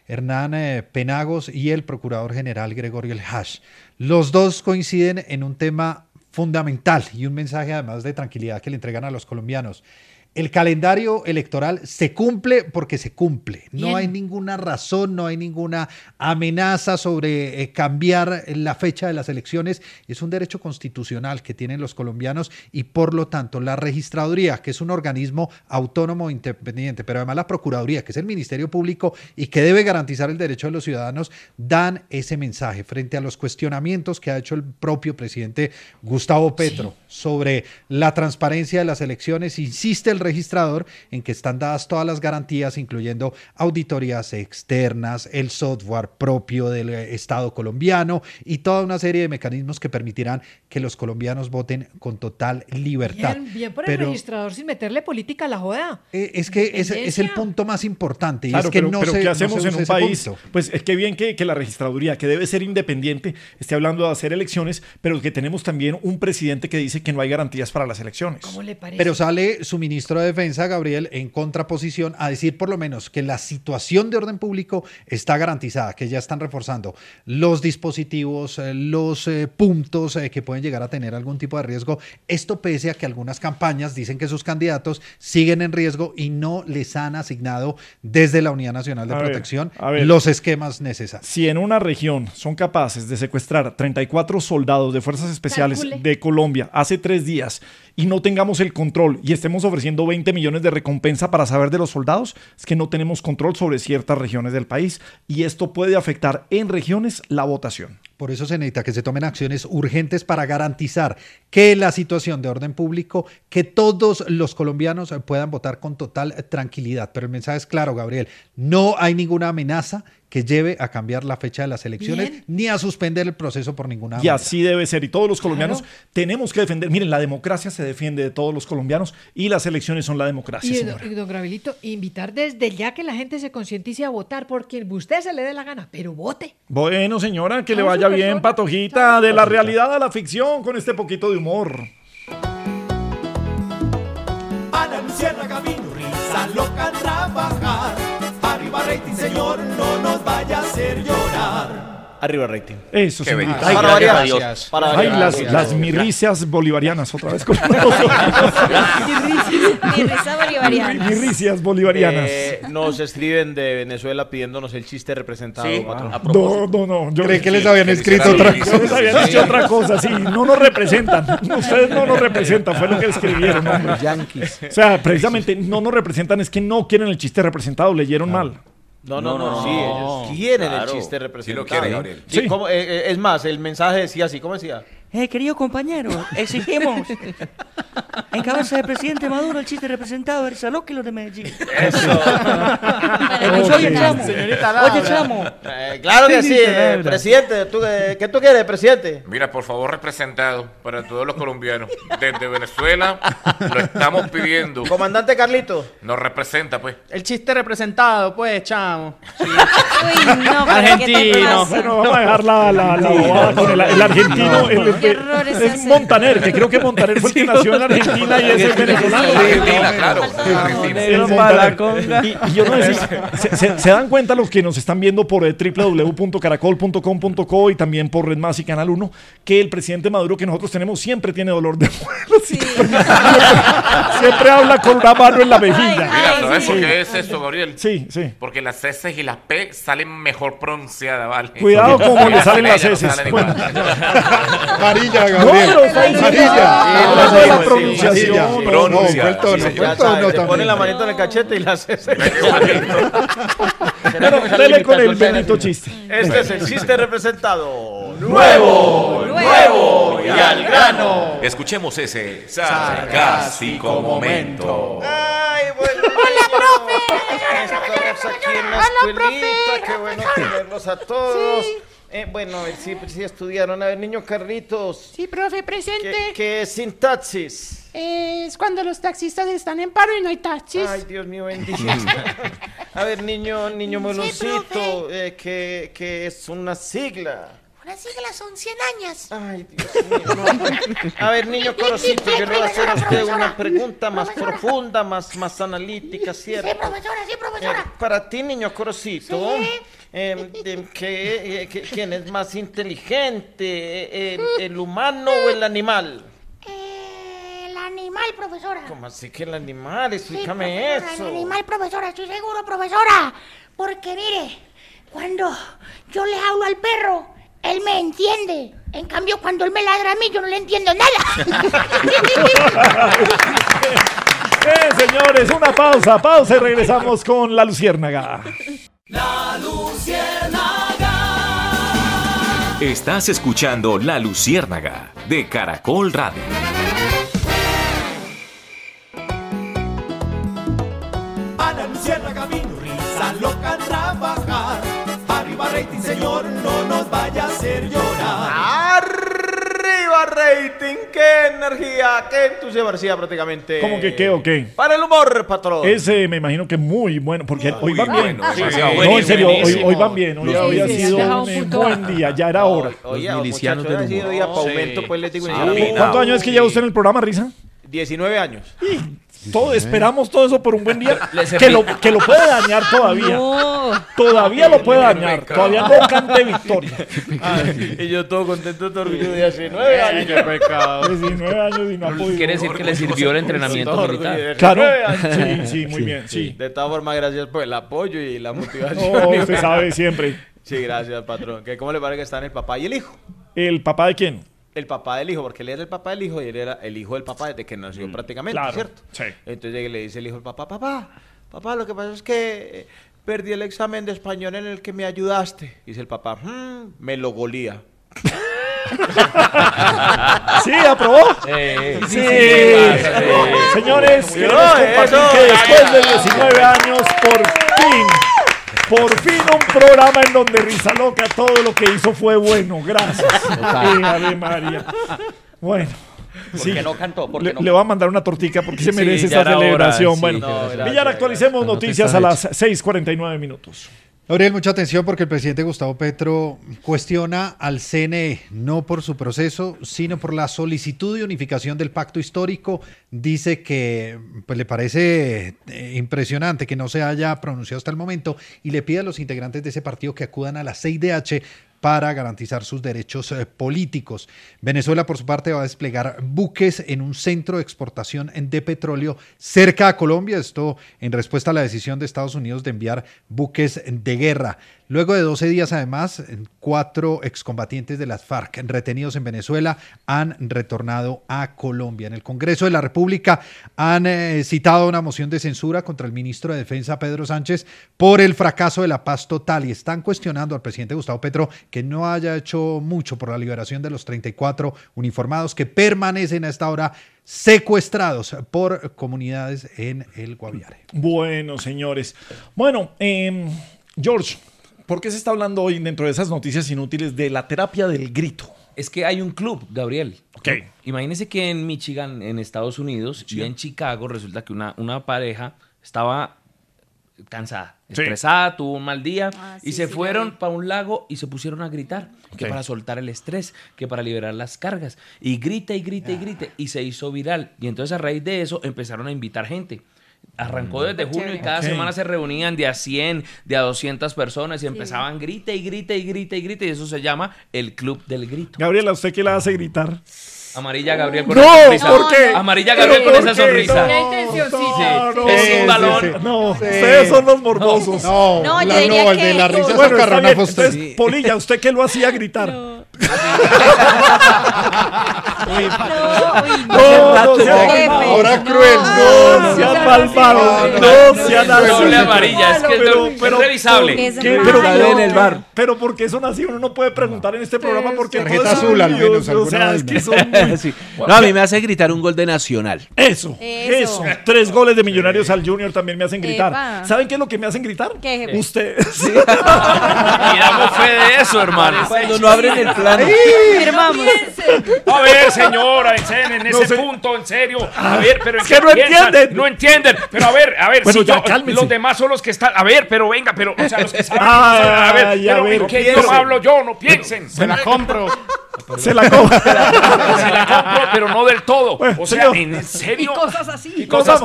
Hernán Penagos y el procurador general Gregorio El Hash. Los dos coinciden en un tema fundamental y un mensaje además de tranquilidad que le entregan a los colombianos. El calendario electoral se cumple porque se cumple. No hay ninguna razón, no hay ninguna amenaza sobre cambiar la fecha de las elecciones. Es un derecho constitucional que tienen los colombianos y por lo tanto la registraduría, que es un organismo autónomo e independiente, pero además la procuraduría, que es el Ministerio Público y que debe garantizar el derecho de los ciudadanos, dan ese mensaje frente a los cuestionamientos que ha hecho el propio presidente Gustavo Petro sobre la transparencia de las elecciones. Insiste el registrador en que están dadas todas las garantías, incluyendo auditorías externas, el software propio del Estado colombiano y toda una serie de mecanismos que permitirán que los colombianos voten con total libertad. Bien por el registrador sin meterle política a la joda. Es que es el punto más importante. Claro, y es que pero ¿qué hacemos en un país? Punto. Pues es que bien que la registraduría, que debe ser independiente, esté hablando de hacer elecciones, pero que tenemos también un presidente que dice que no hay garantías para las elecciones. ¿Cómo le parece? Pero sale su ministro de Defensa, Gabriel, en contraposición a decir por lo menos que la situación de orden público está garantizada, que ya están reforzando los dispositivos, los puntos que pueden llegar a tener algún tipo de riesgo. Esto pese a que algunas campañas dicen que sus candidatos siguen en riesgo y no les han asignado desde la Unidad Nacional de Protección los esquemas necesarios. Si en una región son capaces de secuestrar 34 soldados de fuerzas especiales de Colombia hace 3 días y no tengamos el control y estemos ofreciendo 20 millones de recompensa para saber de los soldados, es que no tenemos control sobre ciertas regiones del país y esto puede afectar en regiones la votación. Por eso se necesita que se tomen acciones urgentes para garantizar que la situación de orden público, que todos los colombianos puedan votar con total tranquilidad. Pero el mensaje es claro, Gabriel, no hay ninguna amenaza que lleve a cambiar la fecha de las elecciones ni a suspender el proceso por ninguna manera. Y así debe ser. Y todos los colombianos tenemos que defender. Miren, la democracia se defiende de todos los colombianos y las elecciones son la democracia. Y don Gabrielito, invitar desde ya que la gente se concientice a votar por quien usted se le dé la gana, pero vote. Bueno, señora, que le vaya bien, Patojita. De la realidad a la ficción con este poquito de humor. A la luciérnaga vino risa loca a trabajar. Arriba rating, señor, no nos vaya a hacer llorar. Arriba rating. Eso sí. Ay, gracias. Ay, las mirricias bolivarianas otra vez. Mirricias bolivarianas. Nos escriben de Venezuela pidiéndonos el chiste representado. Sí. No. Yo creí que les habían escrito otra cosa. Les habían dicho otra cosa, sí. No nos representan. Ustedes no nos representan, fue lo que escribieron, hombre. Yankees. O sea, precisamente no nos representan, es que no quieren el chiste representado, leyeron mal. No, sí, ellos quieren el chiste representado. Sí lo quieren, Gabriel. Sí. Es más, el mensaje decía así, ¿cómo decía? Querido compañero, exigimos en cabeza del presidente Maduro el chiste representado de Saló que los de Medellín. Eso. Oye, chamo. Oye, chamo. Claro que sí, presidente. ¿Qué tú quieres, presidente? Mira, por favor, representado para todos los colombianos. Desde Venezuela lo estamos pidiendo. Comandante Carlito. Nos representa, pues. El chiste representado, pues, chamo. Sí. Uy, no, argentino. Bueno, vamos a dejar la bobada con el argentino. Es Montaner, que creo que Montaner fue el que nació en Argentina y es el venezolano. Y yo no sé, se dan cuenta los que nos están viendo por www.caracol.com.co y también por Red Más y Canal 1 que el presidente Maduro que nosotros tenemos siempre tiene dolor de muelas. Sí. Siempre habla con una mano en la mejilla. Mira, ¿sabes por qué es eso, Gabriel? Sí. Porque las S y las P salen mejor pronunciadas, ¿vale? Cuidado como le salen las S. Amarilla, Gabriel. Amarilla. La pronunciación. Te pone la manita en el cachete y la haces. Dele con el bendito chiste. Este es el chiste representado. Nuevo y al grano. Escuchemos ese sarcástico momento. Ay, bueno. ¡Hola, profe! Estamos aquí en la escuelita. Qué bueno tenerlos a todos. Sí. Bueno, a ver si estudiaron. A ver, niño Carlitos. Sí, profe, presente. ¿Qué es sintaxis? Es cuando los taxistas están en paro y no hay taxis. Ay, Dios mío, bendición. A ver, niño meloncito, ¿qué es una sigla? Una siglas son 100 años. Ay, Dios mío. No. A ver, niño Corocito, yo le voy a hacer a usted una pregunta más profunda, más analítica, ¿cierto? Sí, profesora. Para ti, niño Corocito, ¿quién es más inteligente, el humano o el animal? El animal, profesora. ¿Cómo así que el animal? Explícame eso. El animal, profesora, estoy seguro, profesora. Porque mire, cuando yo le hablo al perro, él me entiende. En cambio, cuando él me ladra a mí, yo no le entiendo nada. Señores, una pausa y regresamos con La Luciérnaga. La Luciérnaga. Estás escuchando La Luciérnaga de Caracol Radio. A la Luciérnaga vino risa loca a trabajar. Arriba rating, señor, no nos vaya a hacer llorar. ¡Arriba rating! ¡Qué energía! ¡Qué entusiasmo! Prácticamente. ¿Cómo que qué o qué? Para el humor, patrón. Ese me imagino que muy bueno, porque hoy van bien. No, en serio, hoy van bien. Hoy ha sido un buen día, ya era hora. Oye, milicianos del humor. Ha sido día para aumento, pues les digo. ¿Cuántos años es que lleva usted en el programa, Risa? 19 años. Esperamos todo eso por un buen día. Que lo puede dañar todavía. No. Todavía lo puede dañar. Todavía no cante victoria. Y yo todo contento, todo orgulloso de 19 años. Qué pecado. 19 años y no ha podido. Quiere decir que le sirvió el entrenamiento militar. Claro. Sí, muy bien. Sí. De todas formas, gracias por el apoyo y la motivación. No, usted sabe siempre. Sí, gracias, patrón. ¿Cómo le parece que están el papá y el hijo? ¿El papá de quién? El papá del hijo, porque él era el papá del hijo y él era el hijo del papá desde que nació prácticamente, claro, ¿cierto? Sí. Entonces le dice el hijo al papá, papá, lo que pasa es que perdí el examen de español en el que me ayudaste. Dice el papá, me lo golía. Sí, aprobó. Sí. Señores, queremos compartir que después de 19 años, por fin un programa en donde Risa Loca todo lo que hizo fue bueno. Gracias. Ave María. Bueno. Sí. No cantó, le voy a mandar una tortica porque se merece esta celebración. Villar, actualicemos noticias a las 6:49 minutos. Gabriel, mucha atención porque el presidente Gustavo Petro cuestiona al CNE, no por su proceso, sino por la solicitud de unificación del pacto histórico. Dice que le parece impresionante que no se haya pronunciado hasta el momento y le pide a los integrantes de ese partido que acudan a la CIDH para garantizar sus derechos políticos. Venezuela, por su parte, va a desplegar buques en un centro de exportación de petróleo cerca a Colombia. Esto en respuesta a la decisión de Estados Unidos de enviar buques de guerra. Luego de 12 días, además, 4 excombatientes de las FARC retenidos en Venezuela han retornado a Colombia. En el Congreso de la República han citado una moción de censura contra el ministro de Defensa, Pedro Sánchez, por el fracaso de la paz total y están cuestionando al presidente Gustavo Petro que no haya hecho mucho por la liberación de los 34 uniformados que permanecen a esta hora secuestrados por comunidades en el Guaviare. Bueno, señores. Bueno, George, ¿por qué se está hablando hoy dentro de esas noticias inútiles de la terapia del grito? Es que hay un club, Gabriel. Okay. Imagínese que en Michigan, en Estados Unidos, y en Chicago, resulta que una pareja estaba cansada, estresada, tuvo un mal día y se fueron para un lago y se pusieron a gritar, que para soltar el estrés, que para liberar las cargas. Y grita y grita y grita y se hizo viral. Y entonces a raíz de eso empezaron a invitar gente. Arrancó desde junio y cada semana se reunían de a 100, de a 200 personas y empezaban grita y grita y grita y grita y eso se llama el Club del Grito. Gabriela, ¿usted qué la hace gritar? Amarilla Gabriel con esa sonrisa. ¿Por qué? Amarilla Gabriel con esa sonrisa. No, ustedes son los morbosos. No, yo diría el de la risa bueno, socarrona fue usted. Entonces, Polilla, ¿usted qué lo hacía gritar? No, ahora cruel, no sean malvados, no sean así. Doble amarilla, es que es revisable. Pero en el bar. Pero porque son así, uno no puede preguntar en este programa porque tarjeta azul al menos. O sea, es que son sí. No, a mí me hace gritar un gol de Nacional. Eso. 3 goles de Millonarios al Junior también me hacen gritar. ¿Saben qué es lo que me hacen gritar? ¿Qué? Ustedes. Y damos fe de eso, hermano. Cuando no abren el plato. temprano. Firmamos. A ver, señora, en ese punto, en serio. A ver, pero es que no entienden. No entienden. Pero a ver, bueno, si ya, cálmese. los demás son los que están. A ver, pero venga, pero, o sea, los que saben. Ah, a ver, ya, pero ¿en qué idioma hablo yo? No piensen. Se la compro. Se la compro. Se la compro, pero no del todo. Bueno, O sea, señor. ¿en serio? Y cosas así. Y cosas.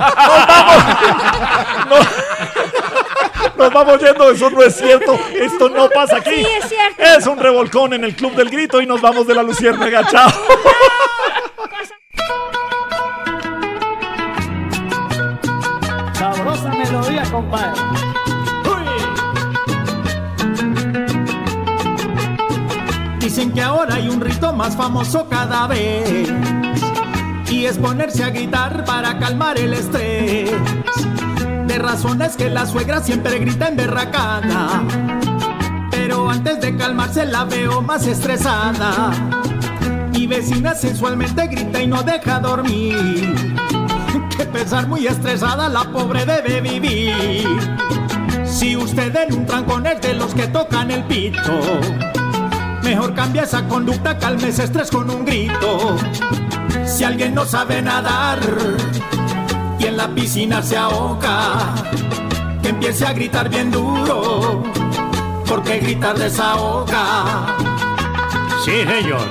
Nos vamos yendo, eso no es cierto. Esto no pasa aquí. Sí, es cierto. Es un revolcón en el Club del Grito y nos vamos de la Luciérnaga. Chao. Sabrosa melodía, compadre. Dicen que ahora hay un rito más famoso cada vez, y es ponerse a gritar para calmar el estrés. De razones que la suegra siempre grita emberracada, pero antes de calmarse la veo más estresada. Mi vecina sensualmente grita y no deja dormir. Que pesar, muy estresada la pobre debe vivir. Si usted en un trancón es de los que tocan el pito, mejor cambia esa conducta, calme ese estrés con un grito. Si alguien no sabe nadar y en la piscina se ahoga, que empiece a gritar bien duro, porque gritar desahoga. Sí, señor.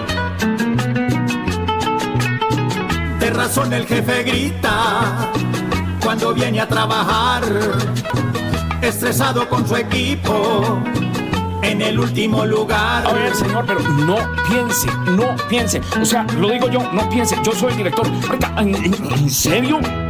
De razón el jefe grita cuando viene a trabajar, estresado con su equipo, en el último lugar. A ver, señor, pero no piense. O sea, lo digo yo, no piense. Yo soy el director. Oiga, ¿en serio?